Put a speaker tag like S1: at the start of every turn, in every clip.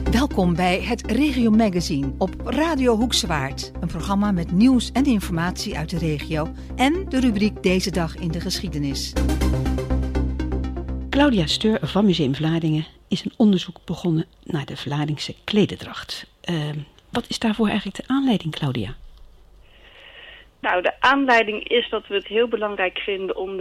S1: Welkom bij het Regio Magazine op Radio Hoekswaard. Een programma met nieuws en informatie uit de regio en de rubriek Deze Dag in de Geschiedenis.
S2: Claudia Steur van Museum Vlaardingen is een onderzoek begonnen naar de Vlaardingse klederdracht. Wat is daarvoor eigenlijk de aanleiding, Claudia?
S3: Nou, de aanleiding is dat we het heel belangrijk vinden om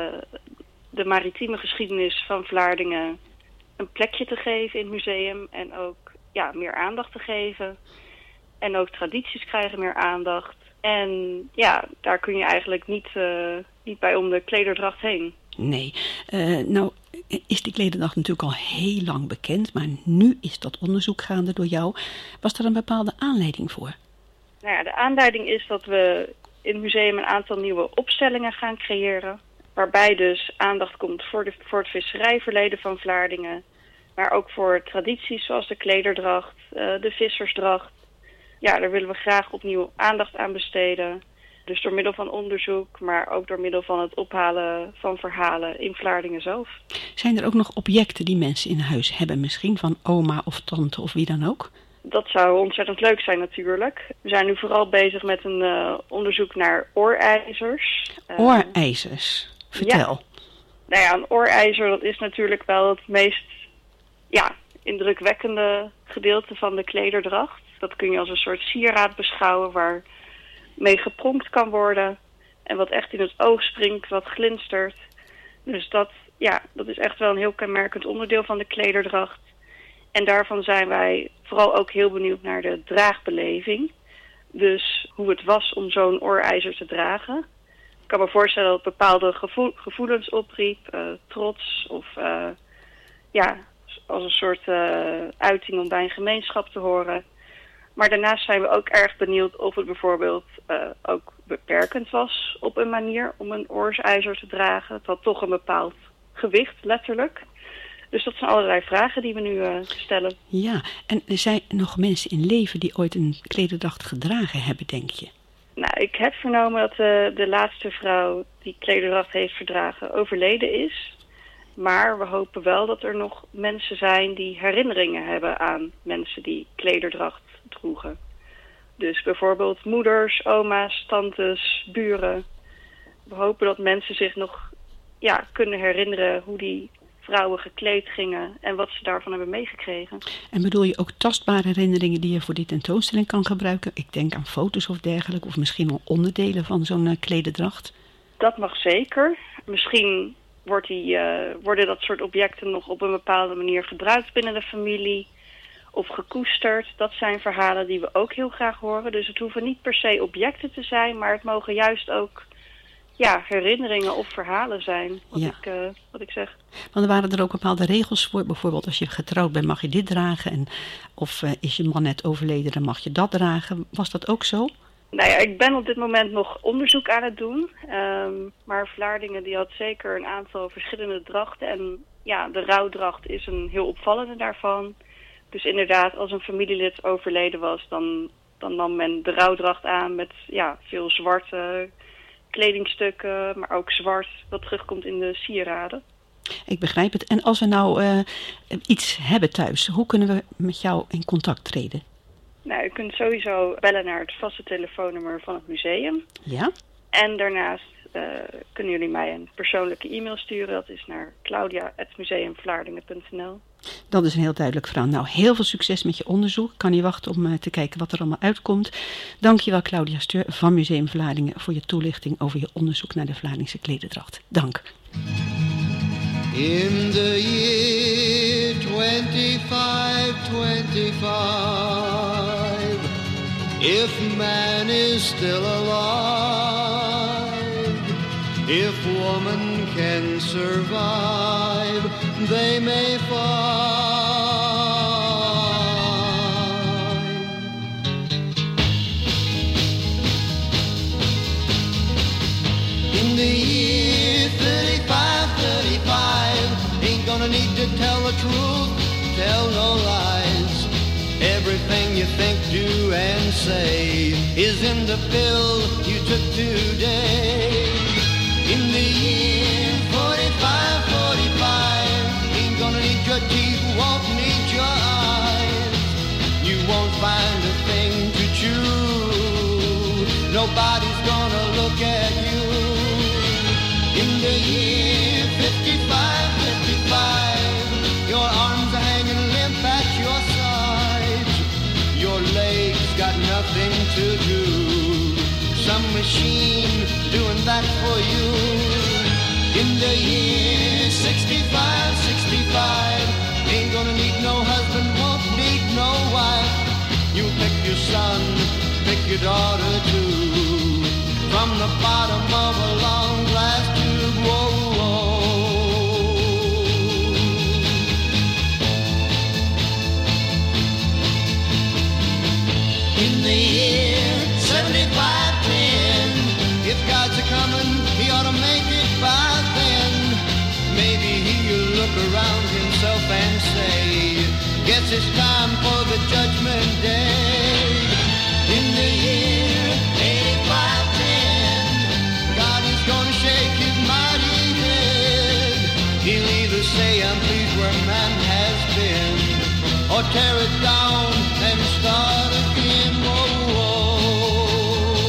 S3: de maritieme geschiedenis van Vlaardingen een plekje te geven in het museum en ook meer aandacht te geven. En ook tradities krijgen meer aandacht. En daar kun je eigenlijk niet bij om de klederdracht heen.
S2: Nee, nou is de klederdracht natuurlijk al heel lang bekend, maar nu is dat onderzoek gaande door jou. Was er een bepaalde aanleiding voor?
S3: Nou ja, de aanleiding is dat we in het museum een aantal nieuwe opstellingen gaan creëren. Waarbij dus aandacht komt voor het visserijverleden van Vlaardingen. Maar ook voor tradities zoals de klederdracht, de vissersdracht. Ja, daar willen we graag opnieuw aandacht aan besteden. Dus door middel van onderzoek, maar ook door middel van het ophalen van verhalen in Vlaardingen zelf.
S2: Zijn er ook nog objecten die mensen in huis hebben? Misschien van oma of tante of wie dan ook?
S3: Dat zou ontzettend leuk zijn natuurlijk. We zijn nu vooral bezig met een onderzoek naar oorijzers.
S2: Oorijzers? Vertel.
S3: Nou ja, een oorijzer dat is natuurlijk wel het meest indrukwekkende gedeelte van de klederdracht. Dat kun je als een soort sieraad beschouwen waar mee gepronkt kan worden. En wat echt in het oog springt, wat glinstert. Dus dat is echt wel een heel kenmerkend onderdeel van de klederdracht. En daarvan zijn wij vooral ook heel benieuwd naar de draagbeleving. Dus hoe het was om zo'n oorijzer te dragen. Ik kan me voorstellen dat het bepaalde gevoelens opriep. Trots of als een soort uiting om bij een gemeenschap te horen. Maar daarnaast zijn we ook erg benieuwd of het bijvoorbeeld ook beperkend was op een manier om een oorijzer te dragen. Het had toch een bepaald gewicht, letterlijk. Dus dat zijn allerlei vragen die we nu stellen.
S2: Ja, en er zijn nog mensen in leven die ooit een klederdracht gedragen hebben, denk je?
S3: Nou, ik heb vernomen dat de laatste vrouw die klederdracht heeft verdragen overleden is. Maar we hopen wel dat er nog mensen zijn die herinneringen hebben aan mensen die klederdracht droegen. Dus bijvoorbeeld moeders, oma's, tantes, buren. We hopen dat mensen zich nog kunnen herinneren hoe die vrouwen gekleed gingen en wat ze daarvan hebben meegekregen.
S2: En bedoel je ook tastbare herinneringen die je voor die tentoonstelling kan gebruiken? Ik denk aan foto's of dergelijke, of misschien wel onderdelen van zo'n klederdracht?
S3: Dat mag zeker. Misschien worden dat soort objecten nog op een bepaalde manier gebruikt binnen de familie of gekoesterd. Dat zijn verhalen die we ook heel graag horen. Dus het hoeven niet per se objecten te zijn, maar het mogen juist ook herinneringen of verhalen zijn, wat ik zeg.
S2: Want er waren er ook bepaalde regels voor. Bijvoorbeeld als je getrouwd bent mag je dit dragen. Of is je man net overleden, dan mag je dat dragen. Was dat ook zo?
S3: Nou ja, ik ben op dit moment nog onderzoek aan het doen. Maar Vlaardingen die had zeker een aantal verschillende drachten. En de rouwdracht is een heel opvallende daarvan. Dus inderdaad, als een familielid overleden was, dan nam men de rouwdracht aan met veel zwarte kledingstukken, maar ook zwart wat terugkomt in de sieraden.
S2: Ik begrijp het. En als we nou iets hebben thuis, hoe kunnen we met jou in contact treden?
S3: Nou, u kunt sowieso bellen naar het vaste telefoonnummer van het museum.
S2: Ja.
S3: En daarnaast kunnen jullie mij een persoonlijke e-mail sturen. Dat is naar claudia@museumvlaardingen.nl.
S2: Dat is een heel duidelijk verhaal. Nou, heel veel succes met je onderzoek. Ik kan niet wachten om te kijken wat er allemaal uitkomt. Dankjewel Claudia Steur van Museum Vlaardingen voor je toelichting over je onderzoek naar de Vlaardingse klederdracht. Dank.
S4: In the year 2525, if man is still alive, if woman can survive, they may find. In the year 35, ain't gonna need to tell the truth, tell no lies. Everything you think, do, and say is in the pill you took today. In the year 45, ain't gonna need your teeth, won't need your eyes. nobody's gonna look at you. In the year 55, 55, your arms are hanging limp at your sides. Your legs got nothing to do. Some machine doing that for you. In the year 65, 65, ain't gonna need no husband, won't need no wife. You pick your son, pick your daughter too, from the bottom of a long glass tube. Whoa, whoa. In the year 75, 10, if God's a-comin', he ought to make it by then. Maybe he'll look around himself and say, guess it's time for the judgment day. In the year 85, 10, God is gonna shake his mighty head. He'll either say, I'm pleased where man has been, or tear it down and start again. Whoa, whoa.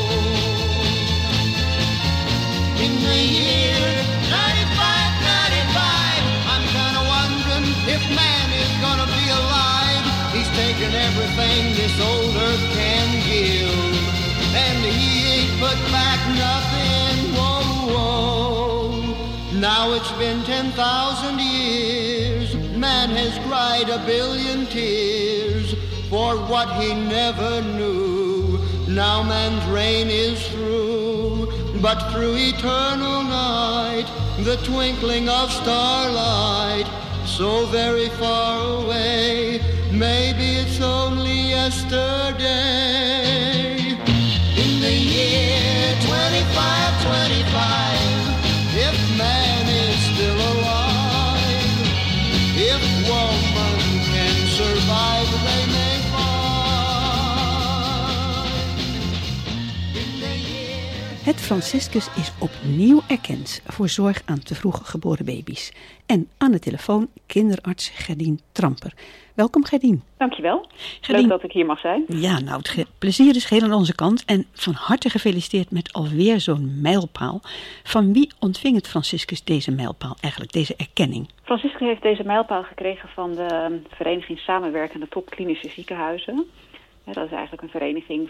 S4: In the year 95, 95, I'm kind of wondering if man is gonna be alive. He's taken everything this old earth can give, and he ain't put back nothing. Whoa, whoa. Now it's been 10,000 years. Man has cried a billion tears for what he never knew. Now man's reign is through, but through eternal night, the twinkling of starlight, so very far away, maybe it's only yesterday. In the year 25, 25, if man is still alive, if woman can survive, they may find. In the year...
S2: Het Franciscus is opnieuw erkend voor zorg aan te vroeg geboren baby's. En aan de telefoon kinderarts Gerdien Tramper. Welkom Gerdien.
S5: Dankjewel.
S2: Gerdien.
S5: Leuk dat ik hier mag zijn.
S2: Ja, nou het plezier is geheel aan onze kant. En van harte gefeliciteerd met alweer zo'n mijlpaal. Van wie ontving het Franciscus deze mijlpaal eigenlijk, deze erkenning?
S5: Franciscus heeft deze mijlpaal gekregen van de Vereniging Samenwerkende Topklinische Ziekenhuizen. Dat is eigenlijk een vereniging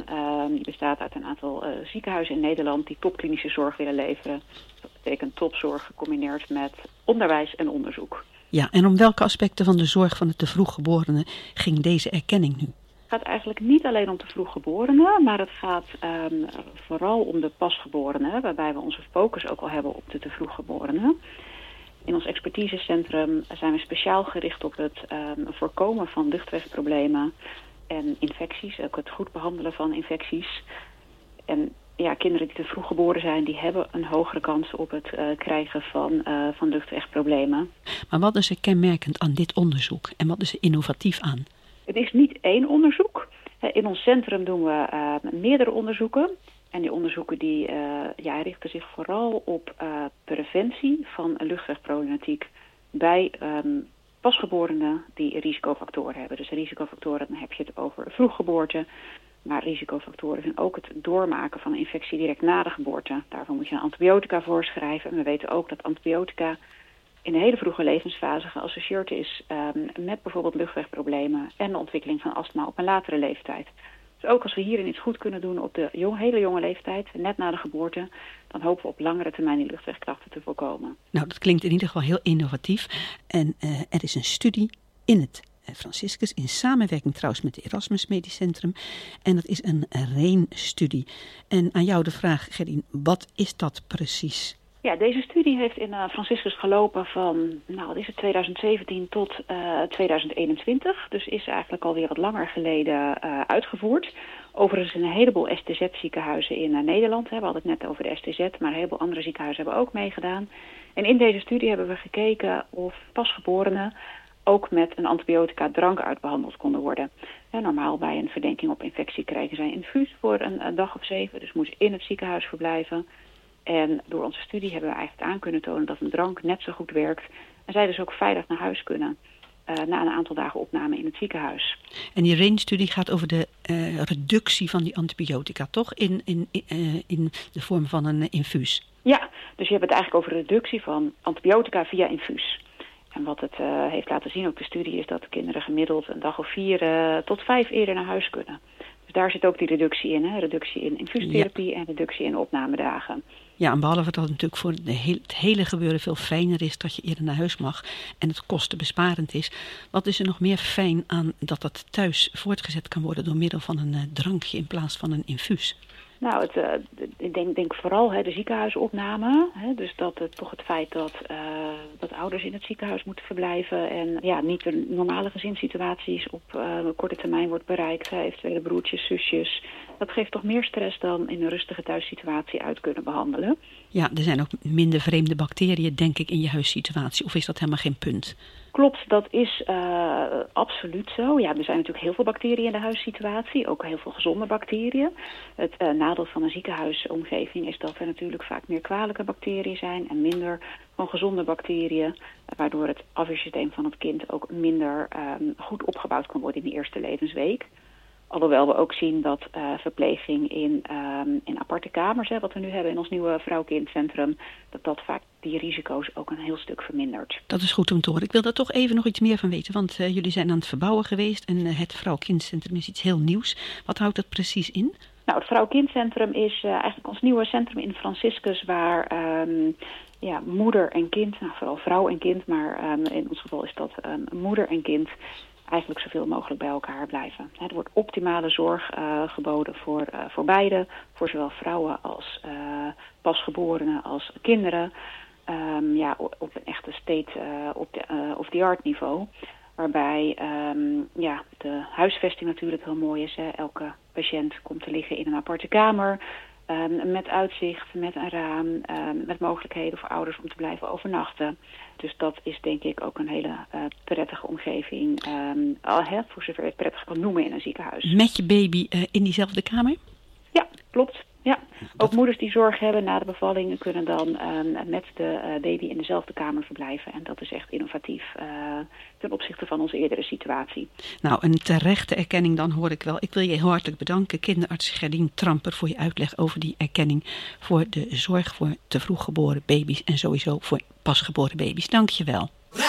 S5: die bestaat uit een aantal ziekenhuizen in Nederland die topklinische zorg willen leveren. Dat betekent topzorg gecombineerd met onderwijs en onderzoek.
S2: Ja, en om welke aspecten van de zorg van de te vroeggeborenen ging deze erkenning nu?
S5: Het gaat eigenlijk niet alleen om te vroeggeborenen, maar het gaat vooral om de pasgeborenen, waarbij we onze focus ook al hebben op de te vroeggeborenen. In ons expertisecentrum zijn we speciaal gericht op het voorkomen van luchtwegproblemen en infecties, ook het goed behandelen van infecties. En ja, kinderen die te vroeg geboren zijn, die hebben een hogere kans op het krijgen van luchtwegproblemen.
S2: Maar wat is er kenmerkend aan dit onderzoek en wat is er innovatief aan?
S5: Het is niet één onderzoek. In ons centrum doen we meerdere onderzoeken. En die onderzoeken richten zich vooral op preventie van luchtwegproblematiek bij pasgeborenen die risicofactoren hebben. Dus risicofactoren, dan heb je het over vroeggeboorte. Maar risicofactoren zijn ook het doormaken van een infectie direct na de geboorte. Daarvoor moet je een antibiotica voorschrijven. En we weten ook dat antibiotica in de hele vroege levensfase geassocieerd is met bijvoorbeeld luchtwegproblemen en de ontwikkeling van astma op een latere leeftijd. Dus ook als we hierin iets goed kunnen doen op de hele jonge leeftijd, net na de geboorte, dan hopen we op langere termijn die luchtwegklachten te voorkomen.
S2: Nou, dat klinkt in ieder geval heel innovatief. En er is een studie in het Franciscus, in samenwerking trouwens met het Erasmus Medisch Centrum. En dat is een RAIN-studie. En aan jou de vraag, Gerdien, wat is dat precies?
S5: Ja, deze studie heeft in Franciscus gelopen van 2017 tot 2021. Dus is eigenlijk alweer wat langer geleden uitgevoerd. Overigens een heleboel STZ-ziekenhuizen in Nederland. We hadden het net over de STZ, maar een heleboel andere ziekenhuizen hebben ook meegedaan. En in deze studie hebben we gekeken of pasgeborenen ook met een antibiotica-drank uitbehandeld konden worden. Normaal bij een verdenking op infectie kregen zij een infuus voor een dag of 7. Dus moesten in het ziekenhuis verblijven. En door onze studie hebben we eigenlijk aan kunnen tonen dat een drank net zo goed werkt. En zij dus ook veilig naar huis kunnen. na een aantal dagen opname in het ziekenhuis.
S2: En die RAIN-studie gaat over de reductie van die antibiotica, toch? In de vorm van een infuus.
S5: Ja, dus je hebt het eigenlijk over reductie van antibiotica via infuus. En wat het heeft laten zien, ook de studie, is dat kinderen gemiddeld een dag of 4 tot 5 eerder naar huis kunnen. Dus daar zit ook die reductie in, hè? Reductie in infuustherapie en reductie in opnamedagen. Ja,
S2: en behalve dat het natuurlijk voor het hele gebeuren veel fijner is dat je eerder naar huis mag en het kostenbesparend is. Wat is er nog meer fijn aan dat thuis voortgezet kan worden door middel van een drankje in plaats van een infuus?
S5: Nou, ik denk vooral de ziekenhuisopname. Dus toch het feit dat ouders in het ziekenhuis moeten verblijven en niet de normale gezinssituaties op korte termijn wordt bereikt. Eventuele broertjes, zusjes. Dat geeft toch meer stress dan in een rustige thuissituatie uit kunnen behandelen.
S2: Ja, er zijn ook minder vreemde bacteriën, denk ik, in je huissituatie. Of is dat helemaal geen punt?
S5: Klopt, dat is absoluut zo. Ja, er zijn natuurlijk heel veel bacteriën in de huissituatie, ook heel veel gezonde bacteriën. Het nadeel van een ziekenhuisomgeving is dat er natuurlijk vaak meer kwalijke bacteriën zijn en minder van gezonde bacteriën, waardoor het afweersysteem van het kind ook minder goed opgebouwd kan worden in de eerste levensweek. Alhoewel we ook zien dat verpleging in aparte kamers, wat we nu hebben in ons nieuwe vrouw-kindcentrum, dat vaak die risico's ook een heel stuk vermindert.
S2: Dat is goed om te horen. Ik wil daar toch even nog iets meer van weten, want jullie zijn aan het verbouwen geweest en het vrouw-kindcentrum is iets heel nieuws. Wat houdt dat precies in?
S5: Nou, het vrouw-kindcentrum is eigenlijk ons nieuwe centrum in Franciscus, waar moeder en kind, vooral vrouw en kind, maar in ons geval is dat moeder en kind, eigenlijk zoveel mogelijk bij elkaar blijven. Er wordt optimale zorg geboden voor beide, voor zowel vrouwen als pasgeborenen als kinderen. Op een echte state-of-the-art niveau. Waarbij de huisvesting natuurlijk heel mooi is. Elke patiënt komt te liggen in een aparte kamer. Met uitzicht, met een raam, met mogelijkheden voor ouders om te blijven overnachten. Dus dat is denk ik ook een hele prettige omgeving, voor zover je het prettig kan noemen in een ziekenhuis.
S2: Met je baby in diezelfde kamer?
S5: Ja, klopt. Ja. Ook moeders die zorg hebben na de bevalling kunnen dan met de baby in dezelfde kamer verblijven. En dat is echt innovatief ten opzichte van onze eerdere situatie.
S2: Nou, een terechte erkenning dan hoor ik wel. Ik wil je heel hartelijk bedanken, kinderarts Gerdien Tramper, voor je uitleg over die erkenning voor de zorg voor te vroeg geboren baby's en sowieso voor pasgeboren baby's. Dank je wel.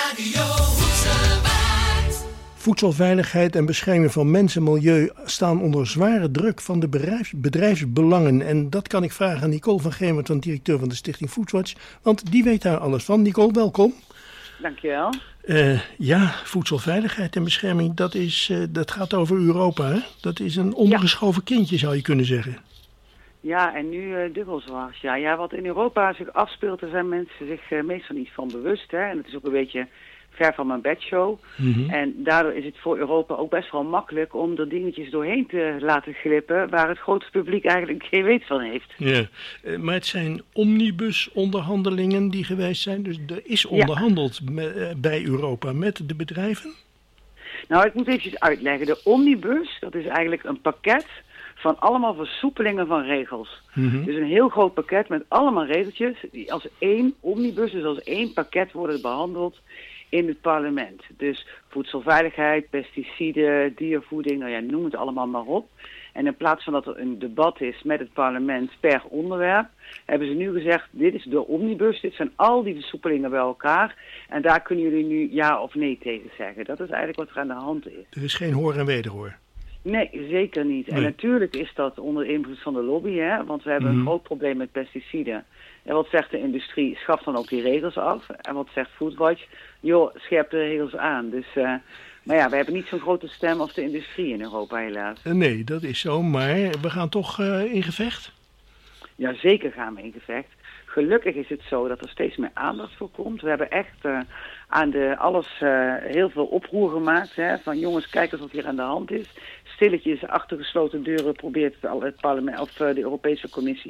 S6: Voedselveiligheid en bescherming van mens en milieu staan onder zware druk van de bedrijfsbelangen. En dat kan ik vragen aan Nicole van Gemert, directeur van de Stichting Foodwatch. Want die weet daar alles van. Nicole, welkom.
S7: Dankjewel.
S6: Voedselveiligheid en bescherming, dat gaat over Europa, hè? Dat is een ondergeschoven kindje, zou je kunnen zeggen.
S7: Ja, en nu dubbel zwaar. Ja, wat in Europa zich afspeelt, daar zijn mensen zich meestal niet van bewust. Hè? En het is ook een beetje ver van mijn bedshow. Mm-hmm. En daardoor is het voor Europa ook best wel makkelijk om er dingetjes doorheen te laten glippen waar het grote publiek eigenlijk geen weet van heeft.
S6: Ja, maar het zijn omnibus-onderhandelingen die geweest zijn. Dus er is onderhandeld bij Europa met de bedrijven?
S7: Nou, ik moet eventjes uitleggen. De omnibus, dat is eigenlijk een pakket van allemaal versoepelingen van regels. Mm-hmm. Dus een heel groot pakket met allemaal regeltjes die als één omnibus, dus als één pakket worden behandeld in het parlement. Dus voedselveiligheid, pesticiden, diervoeding, noem het allemaal maar op. En in plaats van dat er een debat is met het parlement per onderwerp, hebben ze nu gezegd, dit is de omnibus, dit zijn al die versoepelingen bij elkaar. En daar kunnen jullie nu ja of nee tegen zeggen. Dat is eigenlijk wat er aan de hand is.
S6: Er is geen hoor en wederhoor.
S7: Nee, zeker niet. Nee. En natuurlijk is dat onder invloed van de lobby, hè? Want we hebben een groot probleem met pesticiden. En wat zegt de industrie? Schaf dan ook die regels af. En wat zegt Foodwatch? Joh, scherp de regels aan. Dus, maar ja, we hebben niet zo'n grote stem als de industrie in Europa, helaas.
S6: Nee, dat is zo. Maar we gaan toch in gevecht?
S7: Ja, zeker gaan we in gevecht. Gelukkig is het zo dat er steeds meer aandacht voor komt. We hebben echt aan heel veel oproer gemaakt. Hè, van jongens, kijk eens wat hier aan de hand is. Stilletjes achter gesloten deuren probeert het parlement of de Europese Commissie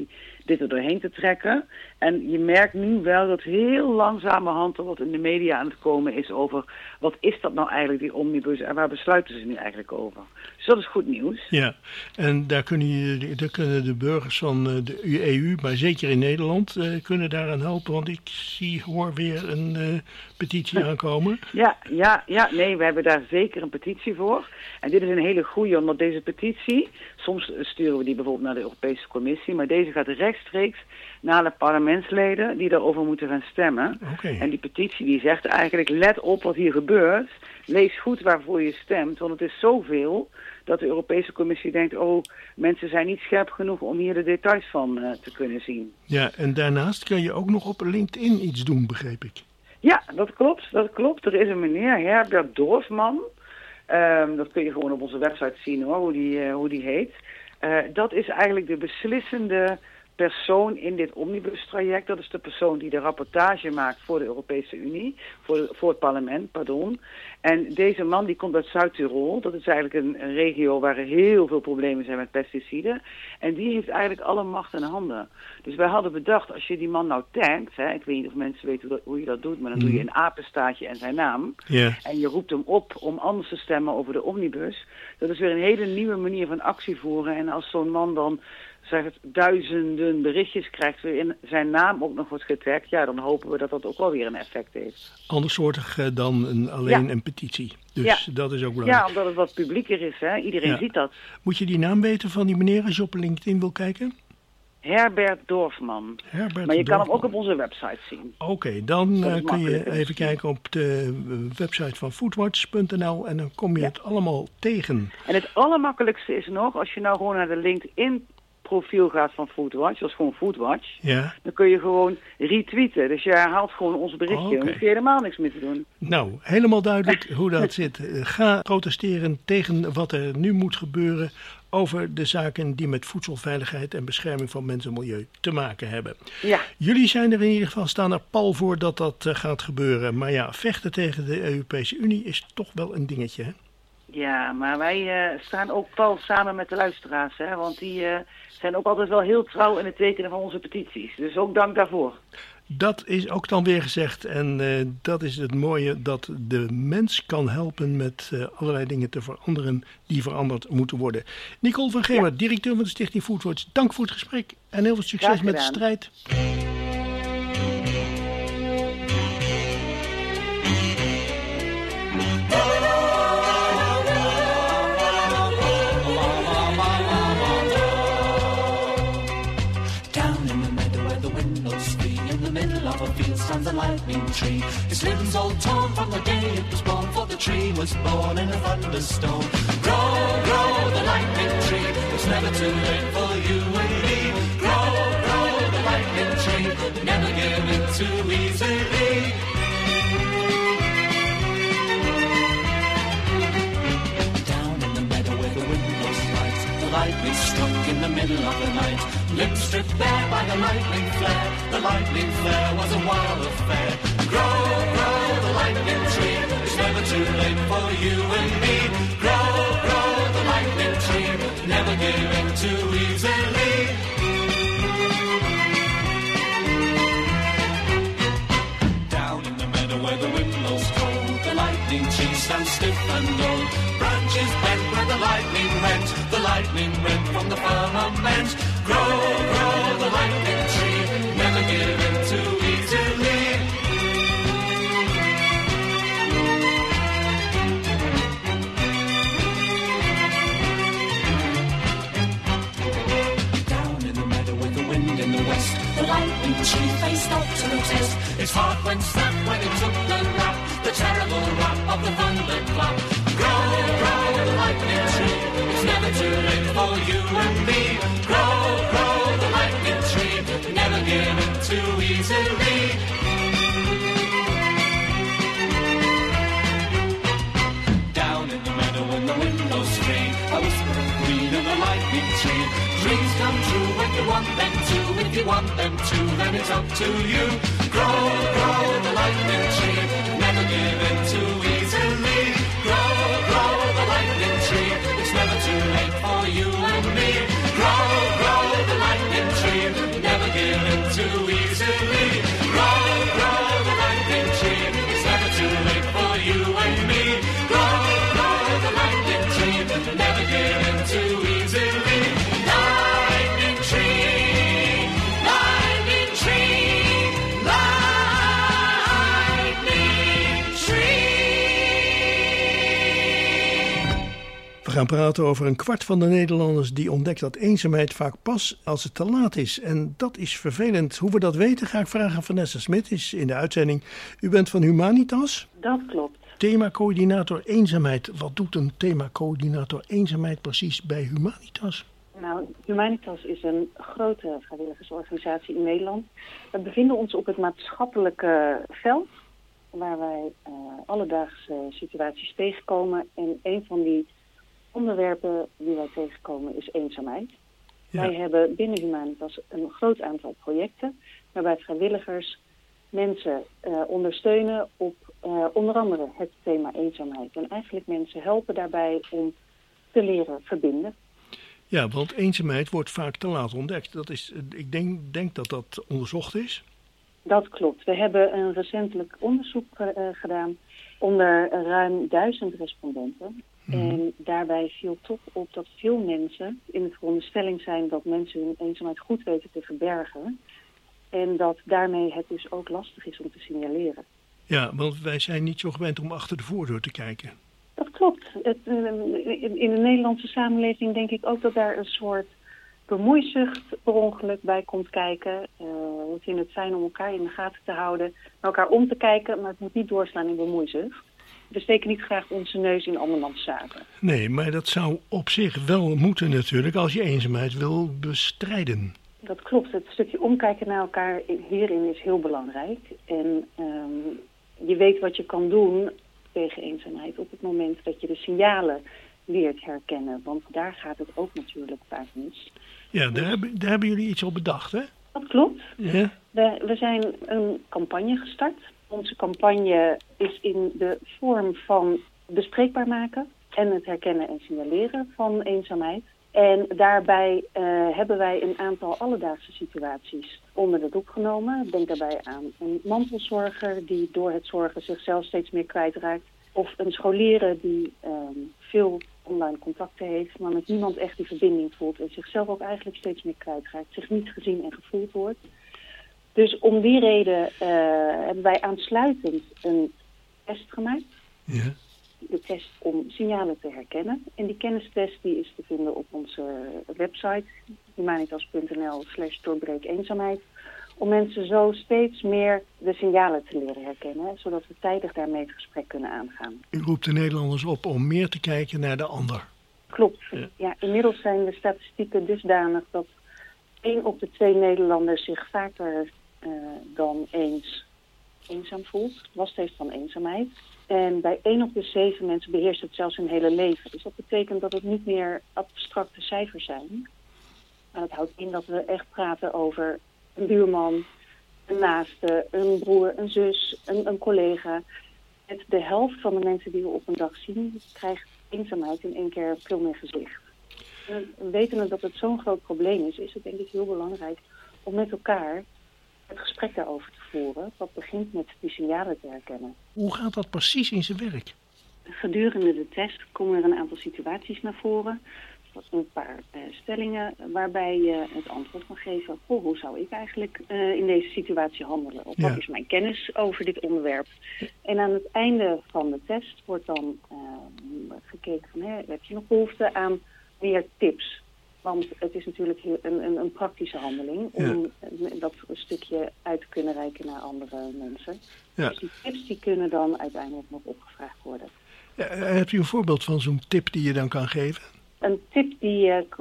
S7: dit er doorheen te trekken. En je merkt nu wel dat heel langzamerhand er wat in de media aan het komen is over wat is dat nou eigenlijk, die omnibus, en waar besluiten ze nu eigenlijk over. Dus dat is goed nieuws.
S6: Ja, en daar kunnen de burgers van de EU, maar zeker in Nederland, kunnen daaraan helpen, want ik hoor weer een petitie aankomen. Nee, we hebben daar zeker een petitie voor. En dit is een hele goeie, omdat deze petitie, soms sturen we die bijvoorbeeld naar de Europese Commissie, maar deze gaat rechtstreeks naar de parlementsleden die daarover moeten gaan stemmen. Okay.
S7: En die petitie die zegt eigenlijk, let op wat hier gebeurt, lees goed waarvoor je stemt, want het is zoveel dat de Europese Commissie denkt, mensen zijn niet scherp genoeg om hier de details van te kunnen zien.
S6: Ja, en daarnaast kan je ook nog op LinkedIn iets doen, begreep ik.
S7: Ja, dat klopt. Er is een meneer, Herbert Dorfman. Dat kun je gewoon op onze website zien hoor, hoe die heet. Dat is eigenlijk de beslissende persoon in dit omnibustraject. Dat is de persoon die de rapportage maakt voor de Europese Unie, voor het parlement, pardon. En deze man die komt uit Zuid-Tirol. Dat is eigenlijk een regio waar er heel veel problemen zijn met pesticiden. En die heeft eigenlijk alle macht in handen. Dus wij hadden bedacht, als je die man nou tankt, ik weet niet of mensen weten hoe je dat doet, maar dan doe je een apenstaartje en zijn naam.
S6: Yeah.
S7: En je roept hem op om anders te stemmen over de omnibus. Dat is weer een hele nieuwe manier van actie voeren. En als zo'n man dan duizenden berichtjes krijgt waarin zijn naam ook nog wordt getagd, dan hopen we dat dat ook wel weer een effect heeft.
S6: Andersoortig dan alleen een petitie. Dus dat is ook belangrijk.
S7: Ja, omdat het wat publieker is. Iedereen ziet dat.
S6: Moet je die naam weten van die meneer als je op LinkedIn wil kijken?
S7: Herbert Dorfman. Maar je kan hem ook op onze website zien.
S6: Oké, dan kun je even kijken op de website van foodwatch.nl en dan kom je het allemaal tegen.
S7: En het allermakkelijkste is nog, als je nou gewoon naar de LinkedIn profiel gaat van Foodwatch, dat is gewoon Foodwatch, dan kun je gewoon retweeten. Dus je herhaalt gewoon ons berichtje. Dan hoef je helemaal niks meer te doen.
S6: Nou, helemaal duidelijk hoe dat zit. Ga protesteren tegen wat er nu moet gebeuren over de zaken die met voedselveiligheid en bescherming van mens en milieu te maken hebben.
S7: Ja.
S6: Jullie zijn er in ieder geval, staan er pal voor dat dat gaat gebeuren. Maar vechten tegen de Europese Unie is toch wel een dingetje, hè?
S7: Ja, maar wij staan ook pal samen met de luisteraars, want die zijn ook altijd wel heel trouw in het tekenen van onze petities. Dus ook dank daarvoor.
S6: Dat is ook dan weer gezegd en dat is het mooie, dat de mens kan helpen met allerlei dingen te veranderen die veranderd moeten worden. Nicole van Gemert, directeur van de Stichting Foodwatch, dank voor het gesprek en heel veel succes met de strijd.
S8: Stands a lightning tree. Its limbs all torn from the day it was born, for the tree was born in a thunderstorm. Grow, grow the lightning tree. It's never too late for you and me. Grow, grow the lightning tree. Never give in too easily. Down in the meadow where the wind was light, the lightning struck in the middle of the night. Limbs stripped bare by the lightning flare. The lightning flare was a wild affair. Grow, grow the lightning tree. It's never too late for you and me. Grow, grow the lightning tree. Never give in too easily. Down in the meadow where the wind blows cold, the lightning tree stands stiff and old. Branches bent where the lightning rent. The lightning rent from the firmament. Grow, grow the lightning tree. Never give in too easily. Down in the meadow with the wind in the west, the lightning tree faced up to the test. Its heart went snap when it took the rap, the terrible rap of the thunderclap. Grow, grow the lightning tree. It's never too late for you and me. Grow, grow the lightning tree. Never give in too easily. Down in the meadow when the wind blows free, a whisper of green in the lightning tree. Dreams come true when you want them to. If you want them to, then it's up to you. Grow, grow the lightning tree. Never give in too easily. Grow, grow the lightning tree. It's never too late for you and me. Grow, grow the lightning tree. Never
S6: gaan praten over een kwart van de Nederlanders die ontdekt dat eenzaamheid vaak pas als het te laat is. En dat is vervelend. Hoe we dat weten ga ik vragen aan Vanessa Smit, is in de uitzending. U bent van Humanitas?
S5: Dat klopt.
S6: Themacoördinator eenzaamheid. Wat doet een themacoördinator eenzaamheid precies bij Humanitas?
S5: Nou, Humanitas is een grote vrijwilligersorganisatie in Nederland. We bevinden ons op het maatschappelijke veld, waar wij alledaagse situaties tegenkomen. En een van die onderwerpen die wij tegenkomen is eenzaamheid. Ja. Wij hebben binnen Humanitas een groot aantal projecten, waarbij vrijwilligers mensen ondersteunen op onder andere het thema eenzaamheid. En eigenlijk mensen helpen daarbij om te leren verbinden.
S6: Ja, want eenzaamheid wordt vaak te laat ontdekt. Dat is, ik denk dat dat onderzocht is.
S5: Dat klopt. We hebben een recentelijk onderzoek gedaan onder ruim 1000 respondenten. En daarbij viel toch op dat veel mensen in de veronderstelling zijn dat mensen hun eenzaamheid goed weten te verbergen. En dat daarmee het dus ook lastig is om te signaleren.
S6: Ja, want wij zijn niet zo gewend om achter de voordeur te kijken.
S5: Dat klopt. In de Nederlandse samenleving denk ik ook dat daar een soort bemoeizucht per ongeluk bij komt kijken. We vinden het fijn om elkaar in de gaten te houden, naar elkaar om te kijken, maar het moet niet doorslaan in bemoeizucht. We steken niet graag onze neus in andermans zaken.
S6: Nee, maar dat zou op zich wel moeten natuurlijk als je eenzaamheid wil bestrijden.
S5: Dat klopt. Het stukje omkijken naar elkaar hierin is heel belangrijk. En je weet wat je kan doen tegen eenzaamheid op het moment dat je de signalen leert herkennen. Want daar gaat het ook natuurlijk vaak mis.
S6: Ja, daar hebben jullie iets op bedacht, hè?
S5: Dat klopt.
S6: Ja.
S5: We zijn een campagne gestart. Onze campagne is in de vorm van bespreekbaar maken en het herkennen en signaleren van eenzaamheid. En daarbij hebben wij een aantal alledaagse situaties onder de doek genomen. Denk daarbij aan een mantelzorger die door het zorgen zichzelf steeds meer kwijtraakt. Of een scholiere die veel online contacten heeft, maar met niemand echt die verbinding voelt. En zichzelf ook eigenlijk steeds meer kwijtraakt. Zich niet gezien en gevoeld wordt. Dus om die reden hebben wij aansluitend een test gemaakt. Ja. De test om signalen te herkennen. En die kennistest die is te vinden op onze website humanitas.nl/doorbreekeenzaamheid. Om mensen zo steeds meer de signalen te leren herkennen, zodat we tijdig daarmee het gesprek kunnen aangaan.
S6: U roept de Nederlanders op om meer te kijken naar de ander.
S5: Klopt. Ja, inmiddels zijn de statistieken dusdanig dat 1 op de 2 Nederlanders zich vaker dan eens eenzaam voelt, last heeft van eenzaamheid. En bij 1 op de 7 mensen beheerst het zelfs hun hele leven. Dus dat betekent dat het niet meer abstracte cijfers zijn. Maar dat houdt in dat we echt praten over een buurman, een naaste, een broer, een zus, een collega. Met de helft van de mensen die we op een dag zien, krijgt eenzaamheid in 1 keer veel meer gezicht. En wetende dat het zo'n groot probleem is het denk ik heel belangrijk om met elkaar het gesprek daarover te voeren. Wat begint met die signalen te herkennen.
S6: Hoe gaat dat precies in zijn werk?
S5: Gedurende de test komen er een aantal situaties naar voren. Een paar stellingen waarbij je het antwoord kan geven. Hoe zou ik eigenlijk in deze situatie handelen? Of wat is mijn kennis over dit onderwerp? En aan het einde van de test wordt dan gekeken van, heb je nog behoefte aan meer tips? Want het is natuurlijk een praktische handeling om dat stukje uit te kunnen reiken naar andere mensen. Ja. Dus die tips die kunnen dan uiteindelijk nog opgevraagd worden.
S6: Ja, hebt u een voorbeeld van zo'n tip die je dan kan geven?
S5: Een tip die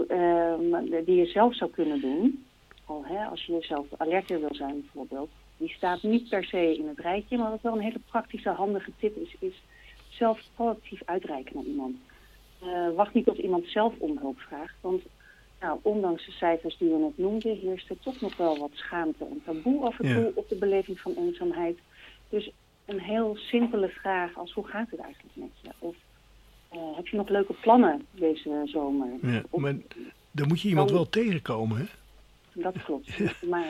S5: je zelf zou kunnen doen, als je jezelf alerter wil zijn bijvoorbeeld, die staat niet per se in het rijtje, maar wat wel een hele praktische, handige tip is zelf proactief uitreiken naar iemand. Wacht niet tot iemand zelf om hulp vraagt, want ondanks de cijfers die we net noemden, heerst er toch nog wel wat schaamte en taboe af en toe op de beleving van eenzaamheid. Dus een heel simpele vraag als hoe gaat het eigenlijk met je? Of heb je nog leuke plannen deze zomer?
S6: Ja, maar dan moet je iemand wel tegenkomen, hè?
S5: Dat klopt. Ja. Maar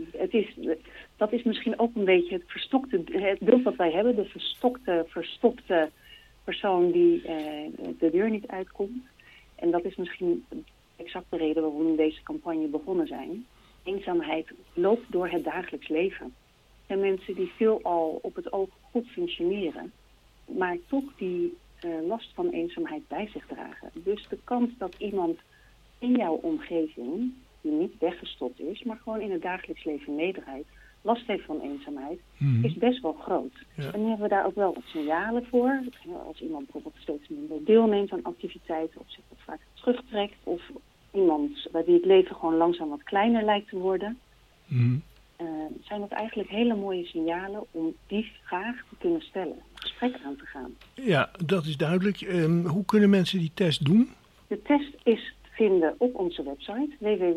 S5: dat is misschien ook een beetje het beeld wat wij hebben. De verstopte persoon die de deur niet uitkomt. En dat is misschien exact de reden waarom we deze campagne begonnen zijn. Eenzaamheid loopt door het dagelijks leven. En mensen die veelal op het oog goed functioneren, maar toch die last van eenzaamheid bij zich dragen. Dus de kans dat iemand in jouw omgeving, die niet weggestopt is, maar gewoon in het dagelijks leven meedraait, last heeft van eenzaamheid, is best wel groot.
S6: Ja.
S5: En nu hebben we daar ook wel wat signalen voor. Als iemand bijvoorbeeld steeds minder deelneemt aan activiteiten of zich wat vaak terugtrekt, of iemand bij wie het leven gewoon langzaam wat kleiner lijkt te worden, zijn dat eigenlijk hele mooie signalen om die vraag te kunnen stellen, een gesprek aan te gaan.
S6: Ja, dat is duidelijk. Hoe kunnen mensen die test doen?
S5: De test is te vinden op onze website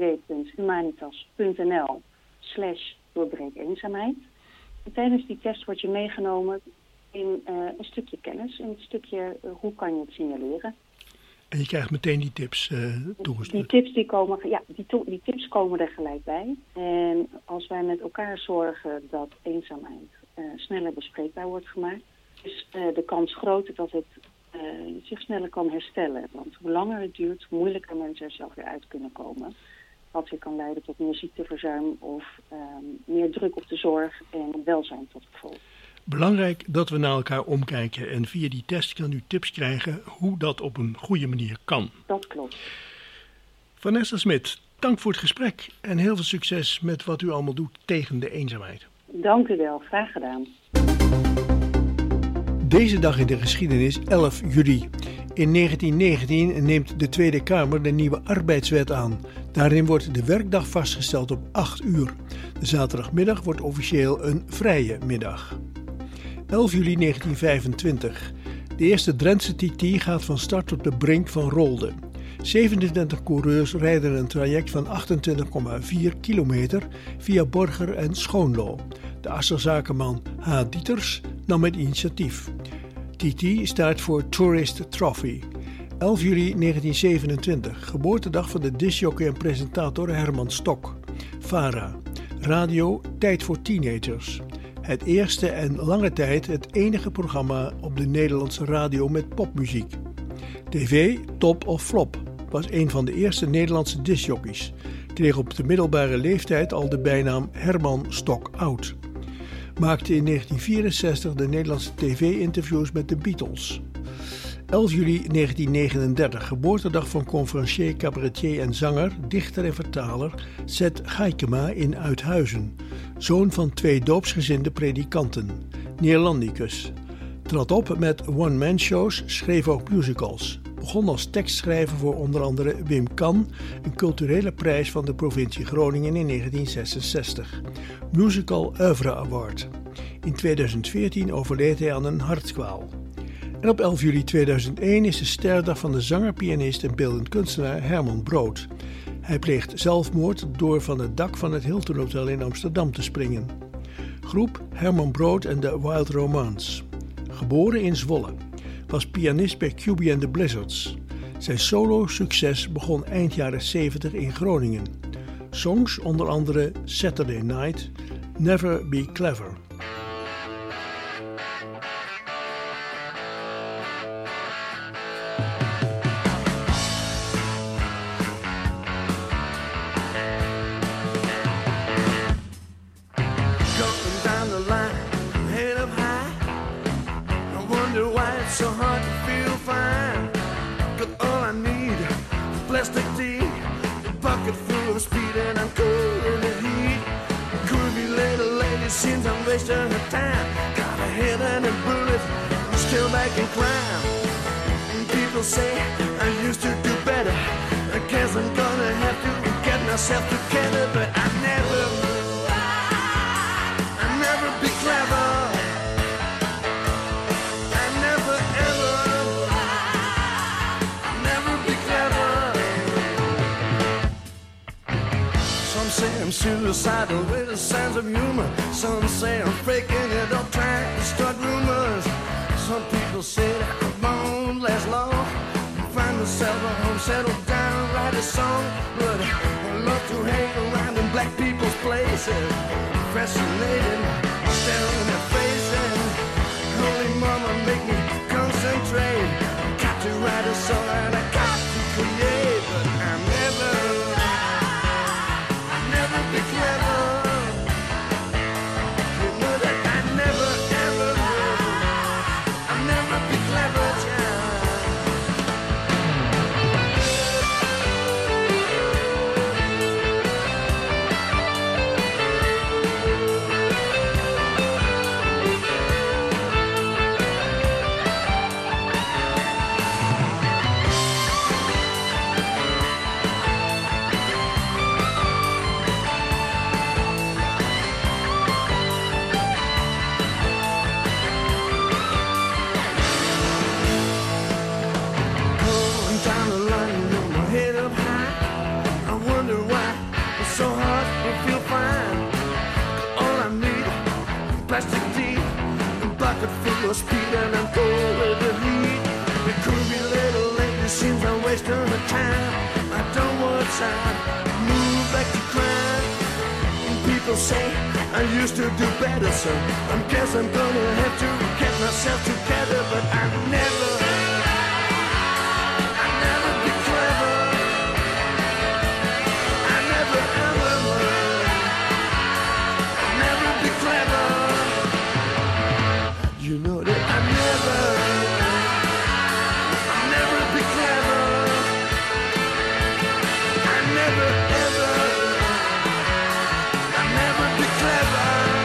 S5: www.humanitas.nl/doorbreekeenzaamheid. En tijdens die test word je meegenomen in een stukje kennis, een stukje hoe kan je het signaleren.
S6: En je krijgt meteen die tips toegestuurd.
S5: Die tips komen er gelijk bij. En als wij met elkaar zorgen dat eenzaamheid sneller bespreekbaar wordt gemaakt, is de kans groter dat het zich sneller kan herstellen. Want hoe langer het duurt, hoe moeilijker mensen er zelf weer uit kunnen komen. Wat weer kan leiden tot meer ziekteverzuim of meer druk op de zorg en welzijn tot gevolg.
S6: Belangrijk dat we naar elkaar omkijken en via die test kan u tips krijgen hoe dat op een goede manier kan.
S5: Dat klopt.
S6: Vanessa Smit, dank voor het gesprek en heel veel succes met wat u allemaal doet tegen de eenzaamheid.
S5: Dank u wel, graag gedaan.
S6: Deze dag in de geschiedenis, 11 juli. In 1919 neemt de Tweede Kamer de nieuwe arbeidswet aan. Daarin wordt de werkdag vastgesteld op 8 uur. De zaterdagmiddag wordt officieel een vrije middag. 11 juli 1925. De eerste Drentse TT gaat van start op de brink van Rolde. 27 coureurs rijden een traject van 28,4 kilometer via Borger en Schoonlo. De Asserzakenman H. Dieters nam het initiatief. TT staat voor Tourist Trophy. 11 juli 1927, geboortedag van de discjockey en presentator Herman Stok. VARA, radio Tijd voor Teenagers. Het eerste en lange tijd het enige programma op de Nederlandse radio met popmuziek. TV Top of Flop was een van de eerste Nederlandse discjockeys. Kreeg op de middelbare leeftijd al de bijnaam Herman Stok Oud. Maakte in 1964 de Nederlandse tv-interviews met de Beatles. 11 juli 1939, geboortedag van conferencier, cabaretier en zanger, dichter en vertaler Zet Gaikema in Uithuizen. Zoon van 2 doopsgezinde predikanten. Neerlandicus. Trad op met one-man-shows, schreef ook musicals. Begon als tekstschrijver voor onder andere Wim Kan, een culturele prijs van de provincie Groningen in 1966. Musical Oeuvre Award. In 2014 overleed hij aan een hartkwaal. En op 11 juli 2001 is de sterfdag van de zanger, pianist en beeldend kunstenaar Herman Brood. Hij pleegt zelfmoord door van het dak van het Hilton Hotel in Amsterdam te springen. Groep Herman Brood en de Wild Romance. Geboren in Zwolle. Was pianist bij QB and the Blizzards. Zijn solo-succes begon eind jaren 70 in Groningen. Songs onder andere Saturday Night, Never Be Clever.
S9: So hard to feel fine. Got all I need, plastic tea, a bucket full of speed, and I'm cool in the heat. Groovy little lady seems I'm wasting her time. Got a head and a bullet, still back and climb. And people say I used to do better. I guess I'm gonna have to get myself together, but I never be clever. I'm suicidal with a sense of humor. Some say I'm faking it, don't try to start rumors. Some people say that I won't last long. Find myself a home, settle down, write a song. But I love to hang around in black people's places. Fascinated, staring in their faces. Holy mama, make me concentrate. Got to write a song and I got to create. But I'm never be clever. You know that I never ever will. I'll never be clever, child. could feel the speed and I'm cold with the heat. It could be a little late, it seems I'm wasting the time. I don't want to move back to crime. And people say I used to do better, so I guess I'm gonna have to get myself together. But I never be clever. I never ever learn. I never be clever. You know that I never be clever. I never ever. I never be clever.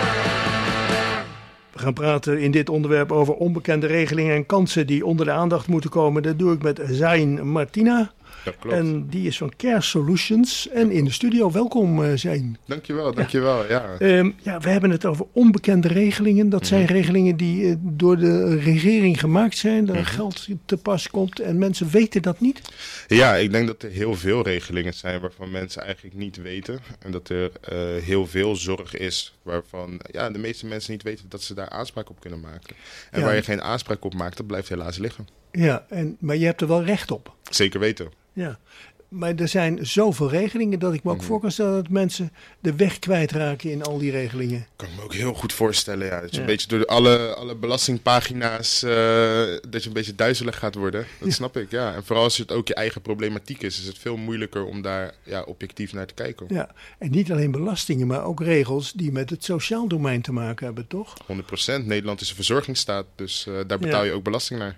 S6: We gaan praten in dit onderwerp over onbekende regelingen en kansen die onder de aandacht moeten komen. Dat doe ik met Zain Martina.
S10: Dat klopt.
S6: En die is van Care Solutions. En in de studio, welkom Zain.
S10: Dankjewel. Ja.
S6: We hebben het over onbekende regelingen. Dat zijn regelingen die door de regering gemaakt zijn. Dat geld te pas komt en mensen weten dat niet.
S10: Ja, ik denk dat er heel veel regelingen zijn waarvan mensen eigenlijk niet weten. En dat er heel veel zorg is waarvan de meeste mensen niet weten dat ze daar aanspraak op kunnen maken. En waar je geen aanspraak op maakt, dat blijft helaas liggen.
S6: Ja, maar je hebt er wel recht op.
S10: Zeker weten.
S6: Ja, maar er zijn zoveel regelingen dat ik me ook voor kan stellen dat mensen de weg kwijtraken in al die regelingen.
S10: Kan ik me ook heel goed voorstellen, ja. Dat je een beetje door alle belastingpagina's, dat je een beetje duizelig gaat worden. Dat snap ik, ja. En vooral als het ook je eigen problematiek is het veel moeilijker om daar objectief naar te kijken.
S6: Ja, en niet alleen belastingen, maar ook regels die met het sociaal domein te maken hebben, toch?
S10: 100%. Nederland is een verzorgingsstaat, dus daar betaal je ook belasting naar.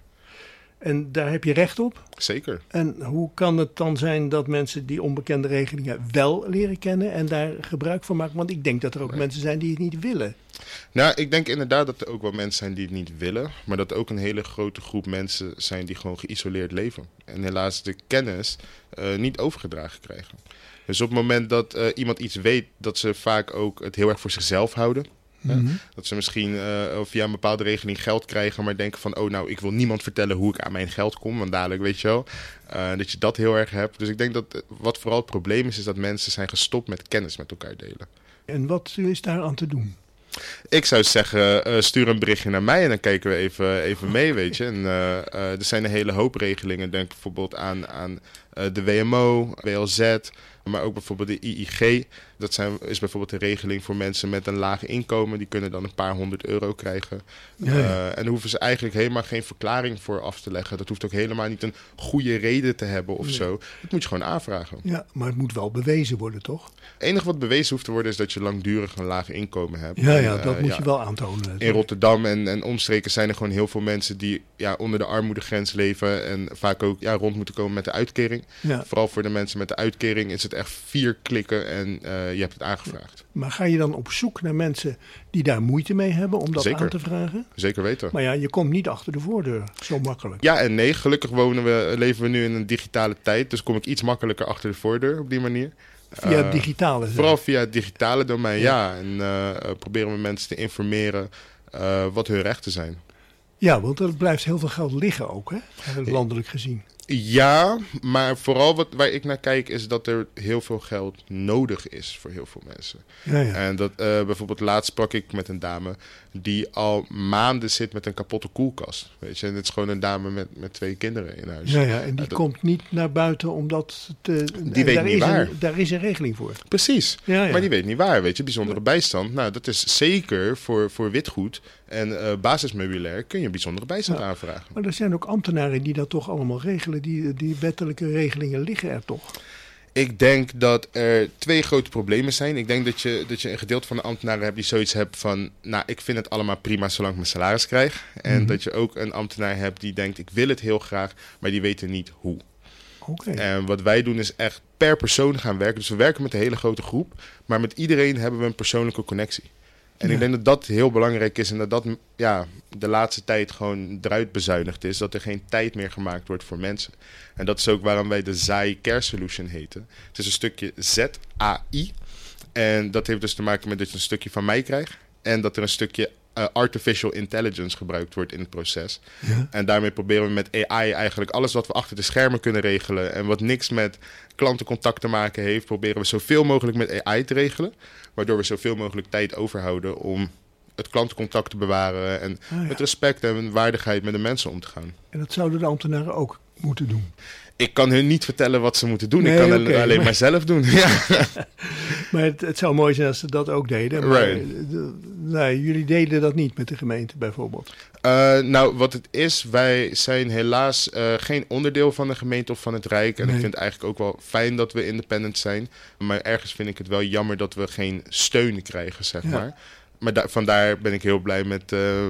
S6: En daar heb je recht op?
S10: Zeker.
S6: En hoe kan het dan zijn dat mensen die onbekende regelingen wel leren kennen en daar gebruik van maken? Want ik denk dat er ook mensen zijn die het niet willen.
S10: Nou, ik denk inderdaad dat er ook wel mensen zijn die het niet willen. Maar dat er ook een hele grote groep mensen zijn die gewoon geïsoleerd leven. En helaas de kennis niet overgedragen krijgen. Dus op het moment dat iemand iets weet, dat ze vaak ook het heel erg voor zichzelf houden. Dat ze misschien via een bepaalde regeling geld krijgen, maar denken van, ik wil niemand vertellen hoe ik aan mijn geld kom, want dadelijk, weet je wel, dat je dat heel erg hebt. Dus ik denk dat wat vooral het probleem is dat mensen zijn gestopt met kennis met elkaar delen.
S6: En wat is daar aan te doen?
S10: Ik zou zeggen, stuur een berichtje naar mij en dan kijken we even mee, weet je. En er zijn een hele hoop regelingen, denk bijvoorbeeld aan de WMO, WLZ, maar ook bijvoorbeeld de IIG. Dat is bijvoorbeeld een regeling voor mensen met een laag inkomen. Die kunnen dan een paar €100 krijgen. En daar hoeven ze eigenlijk helemaal geen verklaring voor af te leggen. Dat hoeft ook helemaal niet een goede reden te hebben of zo. Dat moet je gewoon aanvragen.
S6: Ja, maar het moet wel bewezen worden, toch?
S10: Het enige wat bewezen hoeft te worden is dat je langdurig een laag inkomen hebt.
S6: Ja, dat moet je wel aantonen.
S10: In Rotterdam en omstreken zijn er gewoon heel veel mensen die onder de armoedegrens leven. En vaak ook rond moeten komen met de uitkering. Ja. Vooral voor de mensen met de uitkering is het echt 4 klikken en je hebt het aangevraagd.
S6: Maar ga je dan op zoek naar mensen die daar moeite mee hebben om dat aan te vragen?
S10: Zeker weten.
S6: Maar ja, je komt niet achter de voordeur zo makkelijk.
S10: Ja en nee. Gelukkig leven we nu in een digitale tijd. Dus kom ik iets makkelijker achter de voordeur op die manier.
S6: Via het digitale?
S10: Vooral via het digitale domein, ja. En proberen we mensen te informeren wat hun rechten zijn.
S6: Ja, want er blijft heel veel geld liggen ook, hè? Landelijk gezien.
S10: Ja, maar vooral waar ik naar kijk is dat er heel veel geld nodig is voor heel veel mensen. Ja. En dat bijvoorbeeld laatst sprak ik met een dame die al maanden zit met een kapotte koelkast. Weet je, en het is gewoon een dame met 2 kinderen in huis.
S6: Ja, en die komt niet naar buiten omdat
S10: die weet niet waar.
S6: Daar is een regeling voor.
S10: Precies, maar die weet niet waar, weet je. Bijzondere bijstand, nou dat is zeker voor witgoed en basismeubilair kun je bijzondere bijstand aanvragen.
S6: Maar er zijn ook ambtenaren die dat toch allemaal regelen. Die wettelijke regelingen liggen er toch?
S10: Ik denk dat er 2 grote problemen zijn. Ik denk dat je een gedeelte van de ambtenaren hebt die zoiets hebben van, ik vind het allemaal prima zolang ik mijn salaris krijg. En dat je ook een ambtenaar hebt die denkt, ik wil het heel graag, maar die weten niet hoe.
S6: Okay.
S10: En wat wij doen is echt per persoon gaan werken. Dus we werken met een hele grote groep, maar met iedereen hebben we een persoonlijke connectie. En ik denk dat dat heel belangrijk is en dat de laatste tijd gewoon eruit bezuinigd is. Dat er geen tijd meer gemaakt wordt voor mensen. En dat is ook waarom wij de ZAI Care Solution heten. Het is een stukje ZAI. En dat heeft dus te maken met dat je een stukje van mij krijgt. En dat er een stukje artificial intelligence gebruikt wordt in het proces. Ja. En daarmee proberen we met AI eigenlijk alles wat we achter de schermen kunnen regelen. En wat niks met klantencontact te maken heeft, proberen we zoveel mogelijk met AI te regelen. Waardoor we zoveel mogelijk tijd overhouden om het klantencontact te bewaren en met respect en waardigheid met de mensen om te gaan.
S6: En dat zouden de ambtenaren ook moeten doen?
S10: Ik kan hun niet vertellen wat ze moeten doen. Ik kan het alleen maar zelf doen. Ja.
S6: Maar het zou mooi zijn als ze dat ook deden. Maar jullie deden dat niet met de gemeente bijvoorbeeld?
S10: Nou, wat het is, wij zijn helaas geen onderdeel van de gemeente of van het Rijk. En ik vind het eigenlijk ook wel fijn dat we independent zijn. Maar ergens vind ik het wel jammer dat we geen steun krijgen, zeg maar. Maar vandaar ben ik heel blij met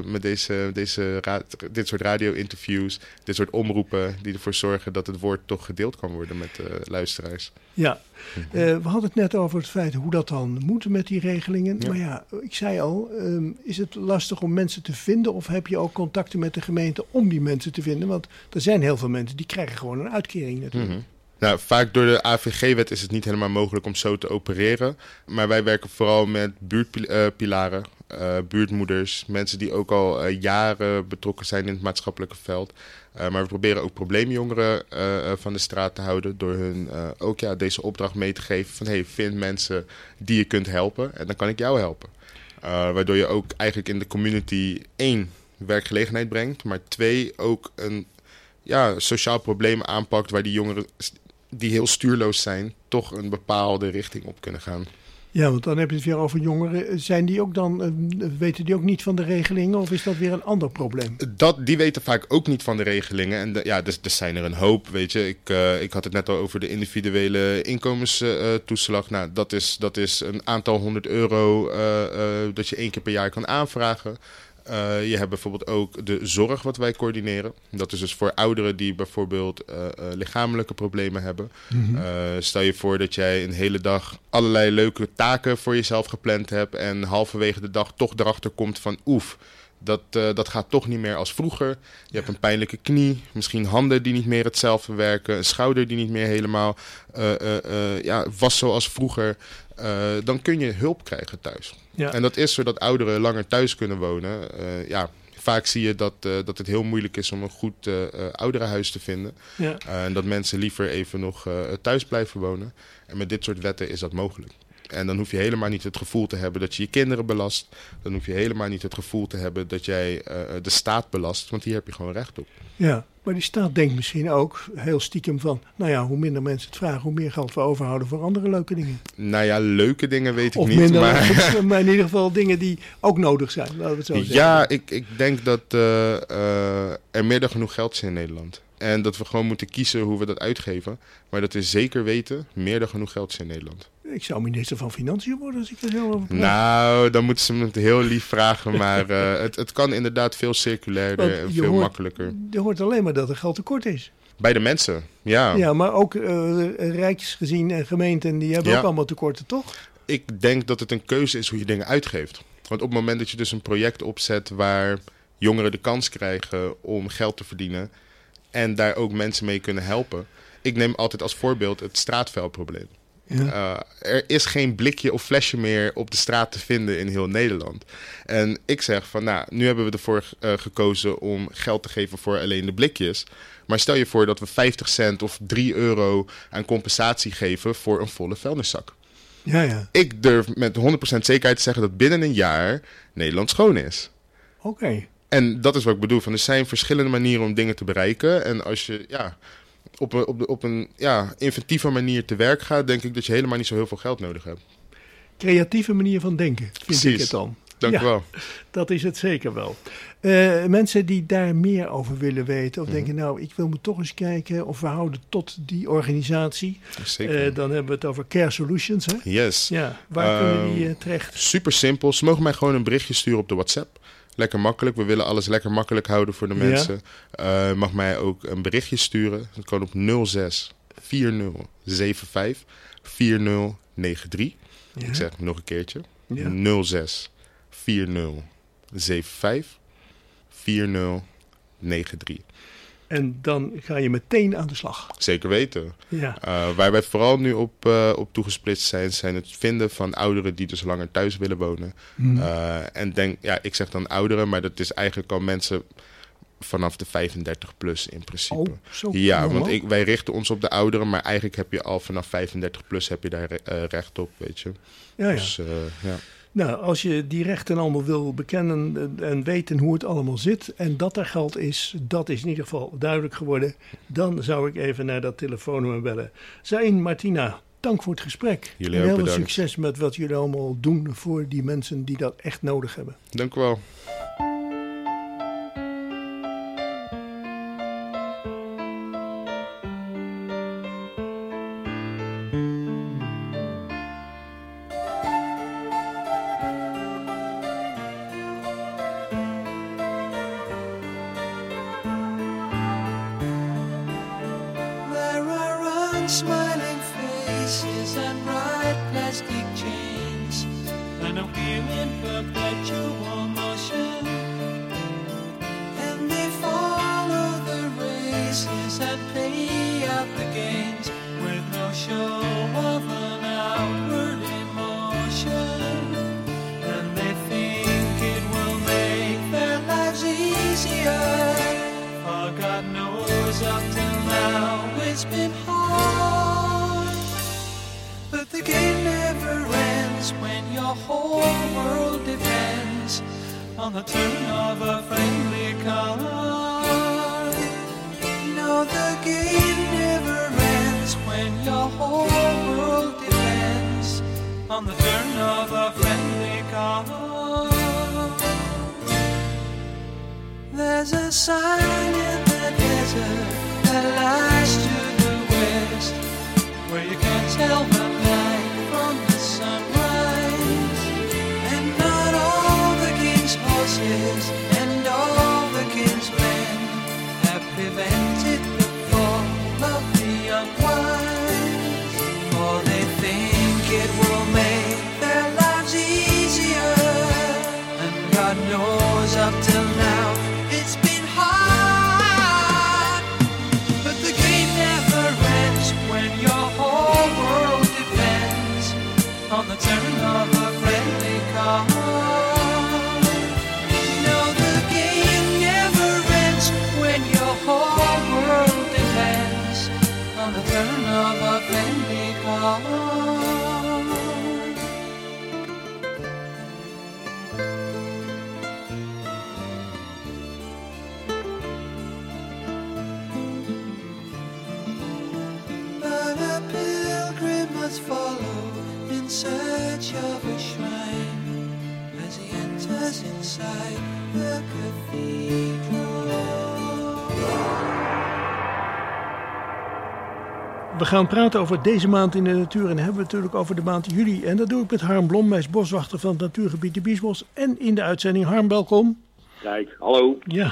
S10: dit soort radio-interviews, dit soort omroepen die ervoor zorgen dat het woord toch gedeeld kan worden met luisteraars. Ja,
S6: we hadden het net over het feit hoe dat dan moet met die regelingen. Ja. Maar ik zei al, is het lastig om mensen te vinden of heb je ook contacten met de gemeente om die mensen te vinden? Want er zijn heel veel mensen die krijgen gewoon een uitkering natuurlijk.
S10: Mm-hmm. Nou, vaak door de AVG-wet is het niet helemaal mogelijk om zo te opereren. Maar wij werken vooral met buurtpilaren, buurtmoeders, mensen die ook al jaren betrokken zijn in het maatschappelijke veld. Maar we proberen ook probleemjongeren van de straat te houden door hun ook deze opdracht mee te geven van vind mensen die je kunt helpen en dan kan ik jou helpen. Waardoor je ook eigenlijk in de community 1 werkgelegenheid brengt, maar 2 ook een sociaal probleem aanpakt waar die jongeren die heel stuurloos zijn, toch een bepaalde richting op kunnen gaan.
S6: Ja, want dan heb je het weer over jongeren. Zijn die ook dan, weten die ook niet van de regelingen of is dat weer een ander probleem?
S10: Die weten vaak ook niet van de regelingen. En dus zijn er een hoop, weet je. Ik had het net al over de individuele inkomenstoeslag. Nou, dat is een aantal €100 dat je 1 keer per jaar kan aanvragen. Je hebt bijvoorbeeld ook de zorg wat wij coördineren. Dat is dus voor ouderen die bijvoorbeeld lichamelijke problemen hebben. Mm-hmm. Stel je voor dat jij een hele dag allerlei leuke taken voor jezelf gepland hebt en halverwege de dag toch erachter komt van dat gaat toch niet meer als vroeger. Je hebt een pijnlijke knie, misschien handen die niet meer hetzelfde werken, een schouder die niet meer helemaal was zoals vroeger. Dan kun je hulp krijgen thuis. Ja. En dat is zodat ouderen langer thuis kunnen wonen. Vaak zie je dat het heel moeilijk is om een goed ouderenhuis te vinden. Ja. En dat mensen liever even nog thuis blijven wonen. En met dit soort wetten is dat mogelijk. En dan hoef je helemaal niet het gevoel te hebben dat je je kinderen belast. Dan hoef je helemaal niet het gevoel te hebben dat jij de staat belast. Want hier heb je gewoon recht op. Ja, maar die staat denkt misschien ook heel stiekem van hoe minder mensen het vragen, hoe meer geld we overhouden voor andere leuke dingen. Nou ja, leuke dingen weet ik niet. Minder, maar in ieder geval dingen die ook nodig zijn, laten we het zo zeggen. Ja, ik denk dat er meer dan genoeg geld is in Nederland. En dat we gewoon moeten kiezen hoe we dat uitgeven. Maar dat we zeker weten, meer dan genoeg geld is in Nederland. Ik zou minister van Financiën worden als ik er heel over praat. Nou, dan moeten ze me het heel lief vragen. Maar het kan inderdaad veel circulairder en veel makkelijker. Je hoort alleen maar dat er geld tekort is. Bij de mensen, ja. Ja, maar ook rijksgezien en gemeenten, die hebben ook allemaal tekorten, toch? Ik denk dat het een keuze is hoe je dingen uitgeeft. Want op het moment dat je dus een project opzet waar jongeren de kans krijgen om geld te verdienen en daar ook mensen mee kunnen helpen. Ik neem altijd als voorbeeld het straatvuilprobleem. Ja. Er is geen blikje of flesje meer op de straat te vinden in heel Nederland. En ik zeg van, nu hebben we ervoor gekozen om geld te geven voor alleen de blikjes. Maar stel je voor dat we 50 cent of €3 aan compensatie geven voor een volle vuilniszak. Ja. Ik durf met 100% zekerheid te zeggen dat binnen een jaar Nederland schoon is. Oké. En dat is wat ik bedoel. Er zijn verschillende manieren om dingen te bereiken. En als je op een inventieve manier te werk gaat, denk ik dat je helemaal niet zo heel veel geld nodig hebt. Creatieve manier van denken, vind ik het dan. Dank u wel. Dat is het zeker wel. Mensen die daar meer over willen weten of denken, ik wil me toch eens kijken of we houden tot die organisatie. Zeker. Dan hebben we het over Care Solutions, hè? Yes. Ja, waar kunnen die terecht? Super simpel. Ze mogen mij gewoon een berichtje sturen op de WhatsApp. Lekker makkelijk. We willen alles lekker makkelijk houden voor de mensen. Mag mij ook een berichtje sturen. Dat kan op 06 40 75 4093. Ik zeg het nog een keertje. 06 40 75 4093. En dan ga je meteen aan de slag. Zeker weten. Ja. Waar wij vooral nu op toegesplitst zijn het vinden van ouderen die dus langer thuis willen wonen. En ik zeg dan ouderen, maar dat is eigenlijk al mensen vanaf de 35 plus in principe. Want wij richten ons op de ouderen, maar eigenlijk heb je al vanaf 35 plus heb je daar recht op, weet je. Ja. Dus,
S6: Nou, als je die rechten allemaal wil bekennen en weten hoe het allemaal zit en dat er geld is, dat is in ieder geval duidelijk geworden. Dan zou ik even naar dat telefoonnummer bellen. Zain, Martina, dank voor het gesprek.
S10: Jullie
S6: en
S10: ook
S6: heel veel
S10: bedankt.
S6: succes met wat jullie allemaal doen voor die mensen die dat echt nodig hebben.
S10: Dank u wel.
S11: There are unsmiling faces and bright plastic chains, and a wheel in perpetual motion. And they follow the races and pay out the gains with no show of an outward emotion. And they think it will make their lives easier. For God knows up till now it's been hard. But the game never ends when your whole world depends on the turn of a friendly card. No, the game never ends when your whole world depends on the turn of a friendly card. There's a sign in the desert that lies to the west, where you can't tell the night from the sunrise. And not all the king's horses and all the king's men have prevented the fall of the unwise. For they think it will make their lives easier, and God knows up till now it's been hard. But the game never ends when your whole world depends on the turn of a friendly card. No, the game never ends when your whole world depends on the turn of a friendly card. But a pilgrim must follow in search of a shrine as he enters inside the cathedral.
S6: We gaan praten over deze maand in de natuur en hebben we het natuurlijk over de maand juli. En dat doe ik met Harm Blom, hij is boswachter van het natuurgebied de Biesbos. En in de uitzending, Harm, welkom.
S12: Kijk, hallo.
S6: Ja,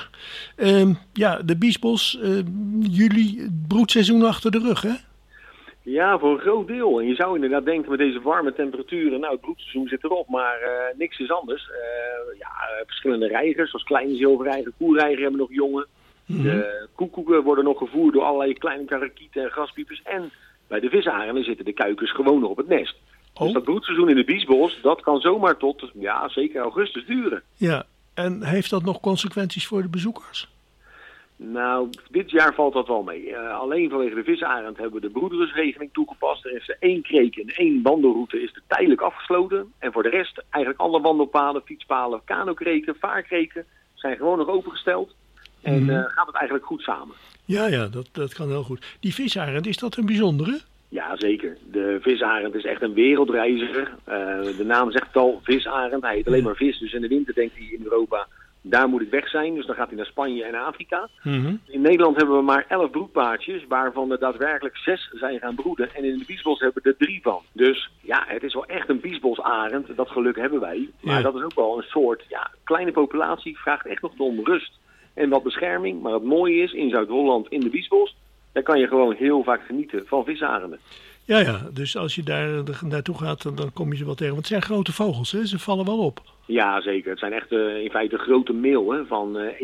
S6: de Biesbos, juli, broedseizoen achter de rug, hè?
S12: Ja, voor een groot deel. En je zou inderdaad denken met deze warme temperaturen, nou het broedseizoen zit erop, maar niks is anders. Verschillende reigers, zoals kleine zilverreiger, koelreiger hebben nog jongen. De koekoeken worden nog gevoerd door allerlei kleine karakieten en graspiepers. En bij de visarenden zitten de kuikens gewoon nog op het nest. Dus dat broedseizoen in de Biesbos, dat kan zomaar tot, zeker augustus duren.
S6: Ja, en heeft dat nog consequenties voor de bezoekers?
S12: Nou, dit jaar valt dat wel mee. Alleen vanwege de visarend hebben we de broedersregeling toegepast. Er is 1 kreek en 1 wandelroute is er tijdelijk afgesloten. En voor de rest, eigenlijk alle wandelpaden, fietspalen, kanokreken, vaarkreken zijn gewoon nog opengesteld. En gaat het eigenlijk goed samen.
S6: Ja, dat kan heel goed. Die visarend, is dat een bijzondere?
S12: Ja, zeker. De visarend is echt een wereldreiziger. De naam zegt het al, visarend. Hij eet alleen maar vis, dus in de winter denkt hij in Europa, daar moet ik weg zijn. Dus dan gaat hij naar Spanje en Afrika. In Nederland hebben we maar 11 broedpaardjes, waarvan er daadwerkelijk 6 zijn gaan broeden. En in de Biesbos hebben we er 3 van. Dus ja, het is wel echt een Biesbosarend. Dat geluk hebben wij. Maar dat is ook wel een soort kleine populatie, vraagt echt nog om rust en wat bescherming. Maar het mooie is, in Zuid-Holland, in de Biesbos, daar kan je gewoon heel vaak genieten van visarenden.
S6: Ja, dus als je daar naartoe gaat, dan kom je ze wel tegen. Want het zijn grote vogels, hè? Ze vallen wel op.
S12: Ja, zeker. Het zijn echt in feite grote meel van 1,75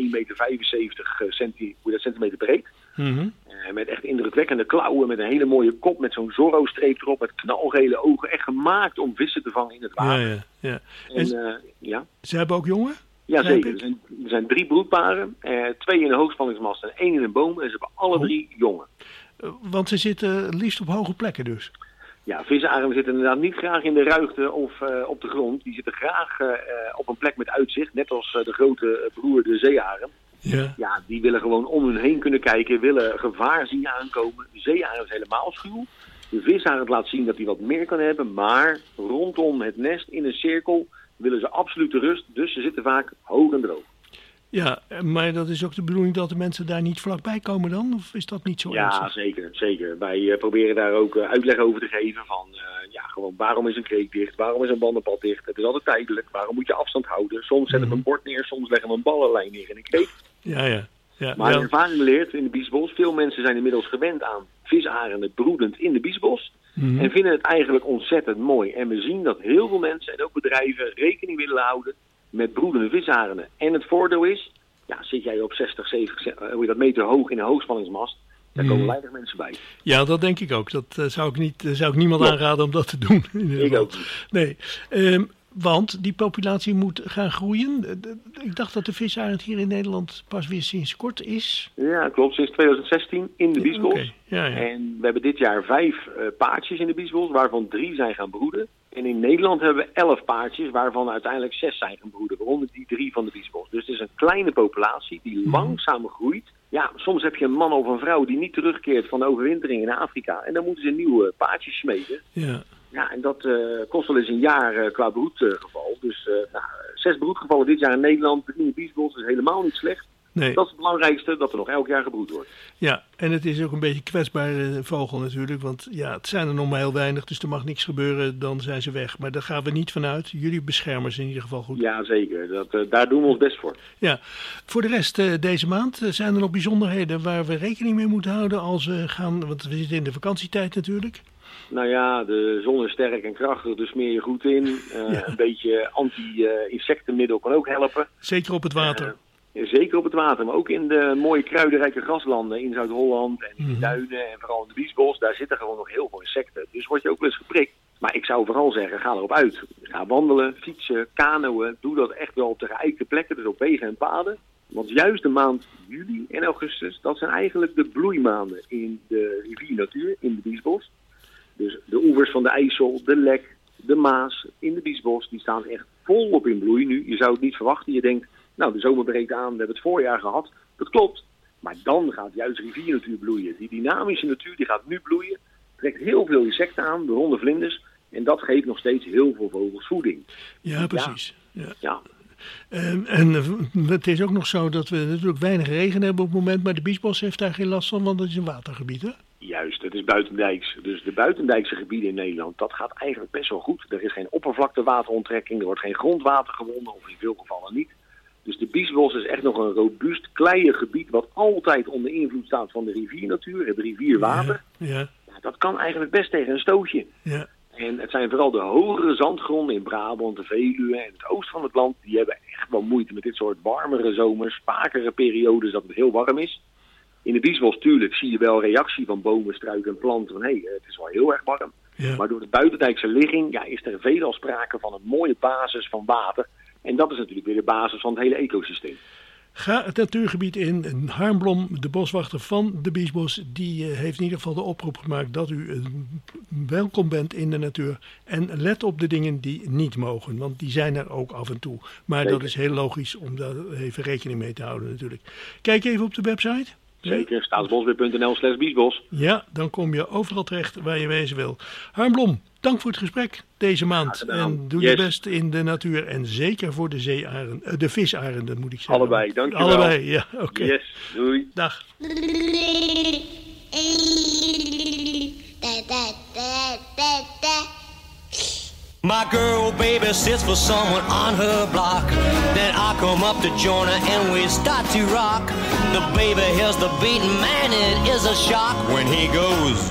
S12: meter centimeter breed. Met echt indrukwekkende klauwen, met een hele mooie kop, met zo'n Zorro-streep erop, met knalgele ogen. Echt gemaakt om vissen te vangen in het water.
S6: Ja.
S12: En,
S6: ze hebben ook jongen?
S12: Ja, zeker. Er zijn 3 broedparen, 2 in een hoogspanningsmast en 1 in een boom. En ze hebben alle 3 jongen.
S6: Want ze zitten liefst op hoge plekken dus?
S12: Ja, visarenden zitten inderdaad niet graag in de ruigte of op de grond. Die zitten graag op een plek met uitzicht, net als de grote broer, de zeearend.
S6: Ja.
S12: Ja, die willen gewoon om hun heen kunnen kijken, willen gevaar zien aankomen. De zeearend is helemaal schuw. De visarend laat zien dat hij wat meer kan hebben, maar rondom het nest in een cirkel willen ze absolute rust. Dus ze zitten vaak hoog en droog.
S6: Ja, maar dat is ook de bedoeling dat de mensen daar niet vlakbij komen dan? Of is dat niet zo ernstig?
S12: Ja, zeker. Wij proberen daar ook uitleg over te geven van, gewoon waarom is een kreek dicht? Waarom is een bandenpad dicht? Het is altijd tijdelijk. Waarom moet je afstand houden? Soms zetten we een bord neer, soms leggen we een ballenlijn neer in een kreek.
S6: Ja.
S12: Maar de ervaring leert in de Biesbos, veel mensen zijn inmiddels gewend aan visarenden broedend in de Biesbos. En vinden het eigenlijk ontzettend mooi. En we zien dat heel veel mensen en ook bedrijven rekening willen houden met broedende visarenden. En het voordeel is, zit jij op 60, 70 meter hoog in een hoogspanningsmast, daar komen weinig mensen bij. Ja,
S6: dat denk ik ook. Dat zou ik niemand aanraden om dat te doen.
S12: Ik ook niet.
S6: Nee, want die populatie moet gaan groeien. Ik dacht dat de visarend hier in Nederland pas weer sinds kort is.
S12: Ja, klopt. Sinds 2016 in de Biesbos.
S6: Okay. Ja.
S12: En we hebben dit jaar 5 paardjes in de Biesbos, waarvan 3 zijn gaan broeden. En in Nederland hebben we 11 paardjes, waarvan uiteindelijk 6 zijn gaan broeden. Waaronder die 3 van de Biesbos. Dus het is een kleine populatie die langzaam groeit. Ja, soms heb je een man of een vrouw die niet terugkeert van de overwintering in Afrika. En dan moeten ze nieuwe paardjes smeden.
S6: Ja.
S12: Ja, en dat kost wel eens een jaar qua broedgeval. Dus 6 broedgevallen dit jaar in Nederland, 3 in de Biesbos, is helemaal niet slecht.
S6: Nee.
S12: Dat is het belangrijkste, dat er nog elk jaar gebroed wordt.
S6: Ja, en het is ook een beetje kwetsbare vogel natuurlijk. Want het zijn er nog maar heel weinig, dus er mag niks gebeuren, dan zijn ze weg. Maar daar gaan we niet vanuit. Jullie beschermen ze in ieder geval goed.
S12: Ja, zeker. Daar doen we ons best voor.
S6: Ja, voor de rest deze maand zijn er nog bijzonderheden waar we rekening mee moeten houden als we gaan, want we zitten in de vakantietijd natuurlijk.
S12: Nou ja, de zon is sterk en krachtig, dus smeer je goed in. Een beetje anti-insectenmiddel kan ook helpen.
S6: Zeker op het water.
S12: Zeker op het water, maar ook in de mooie kruidenrijke graslanden in Zuid-Holland en in de duinen en vooral in de Biesbos. Daar zitten gewoon nog heel veel insecten. Dus word je ook wel eens geprikt. Maar ik zou vooral zeggen, ga erop uit. Ga wandelen, fietsen, kanoën. Doe dat echt wel op de geëikte plekken, dus op wegen en paden. Want juist de maand juli en augustus, dat zijn eigenlijk de bloeimaanden in de riviernatuur, in de Biesbos. Dus de oevers van de IJssel, de Lek, de Maas in de Biesbos, die staan echt volop in bloei nu. Je zou het niet verwachten. Je denkt, nou, de zomer breekt aan, we hebben het voorjaar gehad. Dat klopt. Maar dan gaat juist riviernatuur bloeien. Die dynamische natuur die gaat nu bloeien. Trekt heel veel insecten aan, de ronde vlinders. En dat geeft nog steeds heel veel vogels voeding.
S6: Ja, precies. Ja.
S12: En
S6: het is ook nog zo dat we natuurlijk weinig regen hebben op het moment. Maar de Biesbos heeft daar geen last van, want het is een watergebied, hè?
S12: Juist, het is buitendijks. Dus de buitendijkse gebieden in Nederland, dat gaat eigenlijk best wel goed. Er is geen oppervlaktewateronttrekking, er wordt geen grondwater gewonnen, of in veel gevallen niet. Dus de Biesbos is echt nog een robuust, kleiig gebied wat altijd onder invloed staat van de riviernatuur, het rivierwater.
S6: Ja.
S12: Dat kan eigenlijk best tegen een stootje.
S6: Ja.
S12: En het zijn vooral de hogere zandgronden in Brabant, de Veluwe en het oosten van het land, die hebben echt wel moeite met dit soort warmere zomers, vakere periodes dat het heel warm is. In de Biesbos tuurlijk zie je wel reactie van bomen, struiken en planten van het is wel heel erg warm.
S6: Ja.
S12: Maar door de buitendijkse ligging is er veelal sprake van een mooie basis van water. En dat is natuurlijk weer de basis van het hele ecosysteem.
S6: Ga het natuurgebied in. Harmblom, de boswachter van de Biesbos, die heeft in ieder geval de oproep gemaakt dat u welkom bent in de natuur. En let op de dingen die niet mogen, want die zijn er ook af en toe. Maar zeker. Dat is heel logisch om daar even rekening mee te houden natuurlijk. Kijk even op de website.
S12: Zeker, staatsbosbeheer.nl/Biesbos.
S6: Ja, dan kom je overal terecht waar je wezen wil. Harmblom, dank voor het gesprek deze maand. En doe je best in de natuur. En zeker voor de zeearenden, de visarenden moet ik zeggen.
S12: Allebei, dankjewel.
S6: Allebei, ja, oké.
S12: Yes, doei.
S6: Dag.
S8: My girl baby sits for someone on her block. Then I come up to join her and we start to rock. The baby hears the beat, man, it is a shock when he goes.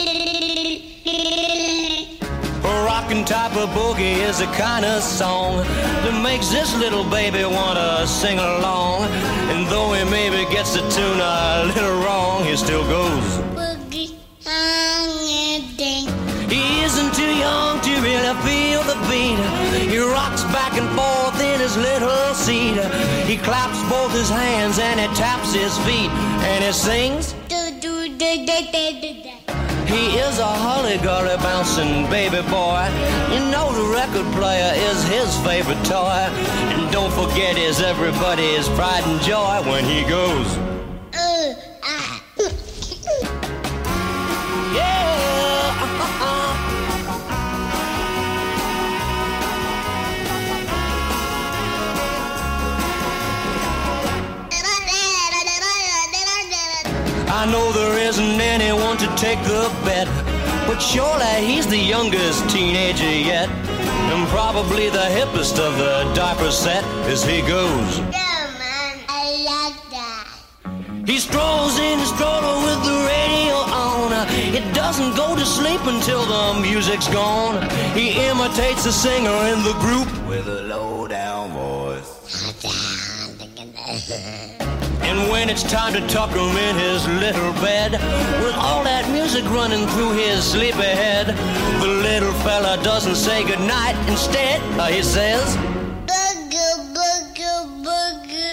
S8: A rockin' type of boogie is the kind of song that makes this little baby wanna sing along. And though he maybe gets the tune a little wrong, he still goes. Boogie on ding. He isn't too young to really feel the beat. He rocks back and forth in his little seat. He claps both his hands and he taps his feet. And he sings. He is a holiday
S13: golly bouncing baby boy. You know the record player is his favorite toy. And don't forget is everybody's pride and joy when he goes. I know there isn't anyone to take the bet, but surely he's the youngest teenager yet, and probably the hippest of the diaper set as he goes.
S14: Yeah, man, I like that.
S13: He strolls in his stroller with the radio on. It doesn't go to sleep until the music's gone. He imitates the singer in the group with a low-down voice. And when it's time to tuck him in his little bed, with all that music running through his sleepy head, the little fella doesn't say goodnight. Instead, he says,
S14: Boogie, boogie, boogie,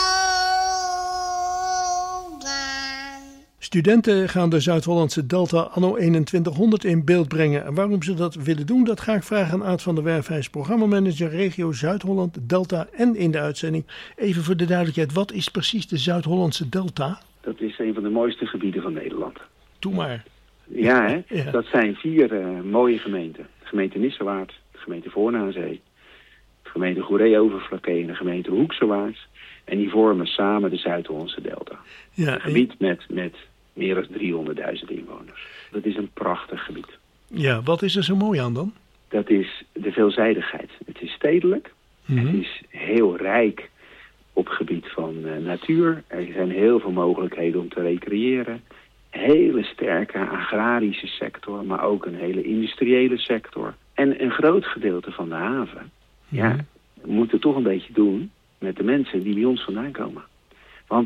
S14: oh, man.
S6: Studenten gaan de Zuid-Hollandse Delta anno 2100 in beeld brengen. En waarom ze dat willen doen, dat ga ik vragen aan Aad van der Werf. Hij is programmamanager regio Zuid-Holland, Delta en in de uitzending. Even voor de duidelijkheid, wat is precies de Zuid-Hollandse Delta?
S15: Dat is een van de mooiste gebieden van Nederland.
S6: Doe maar.
S15: Ja, hè?
S6: Ja.
S15: Dat zijn 4 mooie gemeenten. De gemeente Nissewaard, de gemeente Voornazee, de gemeente Goeree-Overflakkee en de gemeente Hoeksewaard. En die vormen samen de Zuid-Hollandse Delta.
S6: Ja,
S15: een gebied met meer dan 300.000 inwoners. Dat is een prachtig gebied.
S6: Ja, wat is er zo mooi aan dan?
S15: Dat is de veelzijdigheid. Het is stedelijk.
S6: Mm-hmm.
S15: Het is heel rijk op het gebied van natuur. Er zijn heel veel mogelijkheden om te recreëren. Hele sterke agrarische sector, maar ook een hele industriële sector. En een groot gedeelte van de haven, ja, we moeten toch een beetje doen met de mensen die bij ons vandaan komen. Want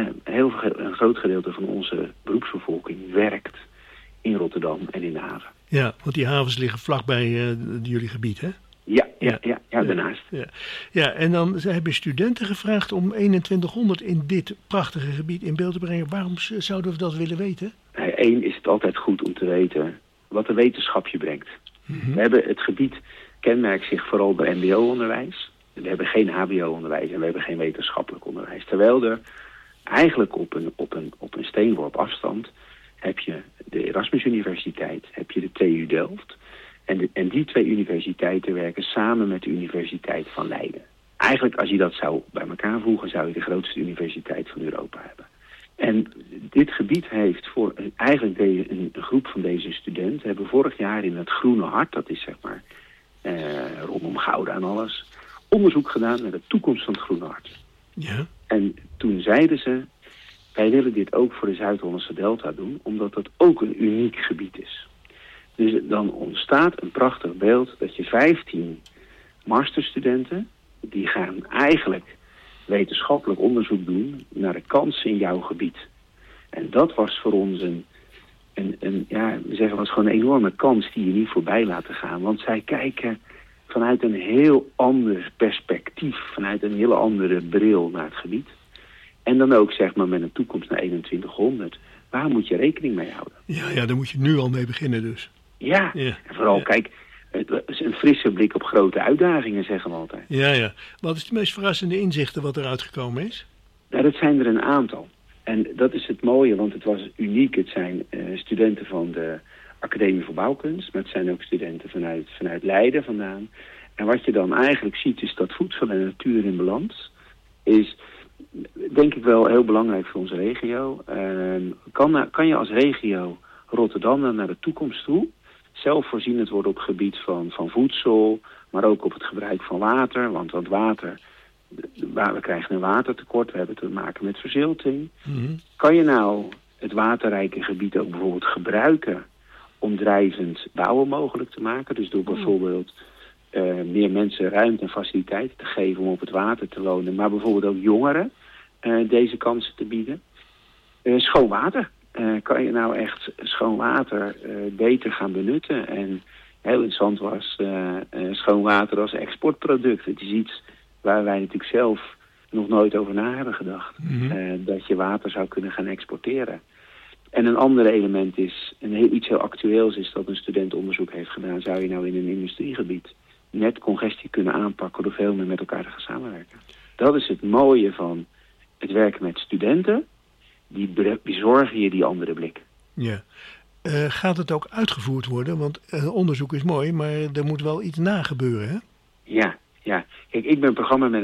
S15: een groot gedeelte van onze beroepsbevolking werkt in Rotterdam en in de haven.
S6: Ja, want die havens liggen vlakbij jullie gebied, hè?
S15: Ja, daarnaast.
S6: Ja, en dan hebben studenten gevraagd om 2100 in dit prachtige gebied in beeld te brengen. Waarom zouden we dat willen weten?
S15: Eén is het altijd goed om te weten wat de wetenschap je brengt. Mm-hmm. We hebben het gebied kenmerkt zich vooral bij mbo-onderwijs. We hebben geen hbo-onderwijs en we hebben geen wetenschappelijk onderwijs. Terwijl er eigenlijk op een steenworp afstand heb je de Erasmus Universiteit, heb je de TU Delft. En die 2 universiteiten werken samen met de Universiteit van Leiden. Eigenlijk als je dat zou bij elkaar voegen, zou je de grootste universiteit van Europa hebben. En dit gebied heeft eigenlijk een groep van deze studenten hebben vorig jaar in het Groene Hart, dat is zeg maar rondom Gouda en alles, onderzoek gedaan naar de toekomst van het Groene Hart.
S6: Ja.
S15: En toen zeiden ze, wij willen dit ook voor de Zuid-Hollandse Delta doen, omdat dat ook een uniek gebied is. Dus dan ontstaat een prachtig beeld dat je 15 masterstudenten, die gaan eigenlijk wetenschappelijk onderzoek doen naar de kansen in jouw gebied. En dat was voor ons was gewoon een enorme kans die je niet voorbij laten gaan. Want zij kijken vanuit een heel ander perspectief, vanuit een hele andere bril naar het gebied. En dan ook zeg maar met een toekomst naar 2100. Waar moet je rekening mee houden?
S6: Ja, daar moet je nu al mee beginnen dus.
S15: Ja. En vooral kijk, het is een frisse blik op grote uitdagingen, zeggen we altijd.
S6: Ja. Wat is de meest verrassende inzichten wat eruit gekomen is?
S15: Nou, dat zijn er een aantal. En dat is het mooie, want het was uniek. Het zijn studenten van de Academie voor Bouwkunst, maar het zijn ook studenten vanuit Leiden vandaan. En wat je dan eigenlijk ziet is dat voedsel en natuur in balans is, denk ik wel heel belangrijk voor onze regio. Kan je als regio Rotterdam dan naar de toekomst toe zelfvoorzienend worden op het gebied van voedsel, maar ook op het gebruik van water. Want water, we krijgen een watertekort, we hebben te maken met verzilting. Mm-hmm. Kan je nou het waterrijke gebied ook bijvoorbeeld gebruiken om drijvend bouwen mogelijk te maken? Dus door bijvoorbeeld meer mensen ruimte en faciliteiten te geven om op het water te wonen, maar bijvoorbeeld ook jongeren deze kansen te bieden. Schoon water. Kan je nou echt schoon water beter gaan benutten? En heel interessant was schoon water als exportproduct. Het is iets waar wij natuurlijk zelf nog nooit over na hebben gedacht. Mm-hmm. Dat je water zou kunnen gaan exporteren. En een ander element is, iets heel actueels is dat een student onderzoek heeft gedaan. Zou je nou in een industriegebied net congestie kunnen aanpakken door veel meer met elkaar te gaan samenwerken? Dat is het mooie van het werken met studenten. Die bezorgen je die andere blik.
S6: Ja. Gaat het ook uitgevoerd worden? Want onderzoek is mooi, maar er moet wel iets na gebeuren, hè?
S15: Ja. Kijk, ik ben programmamanager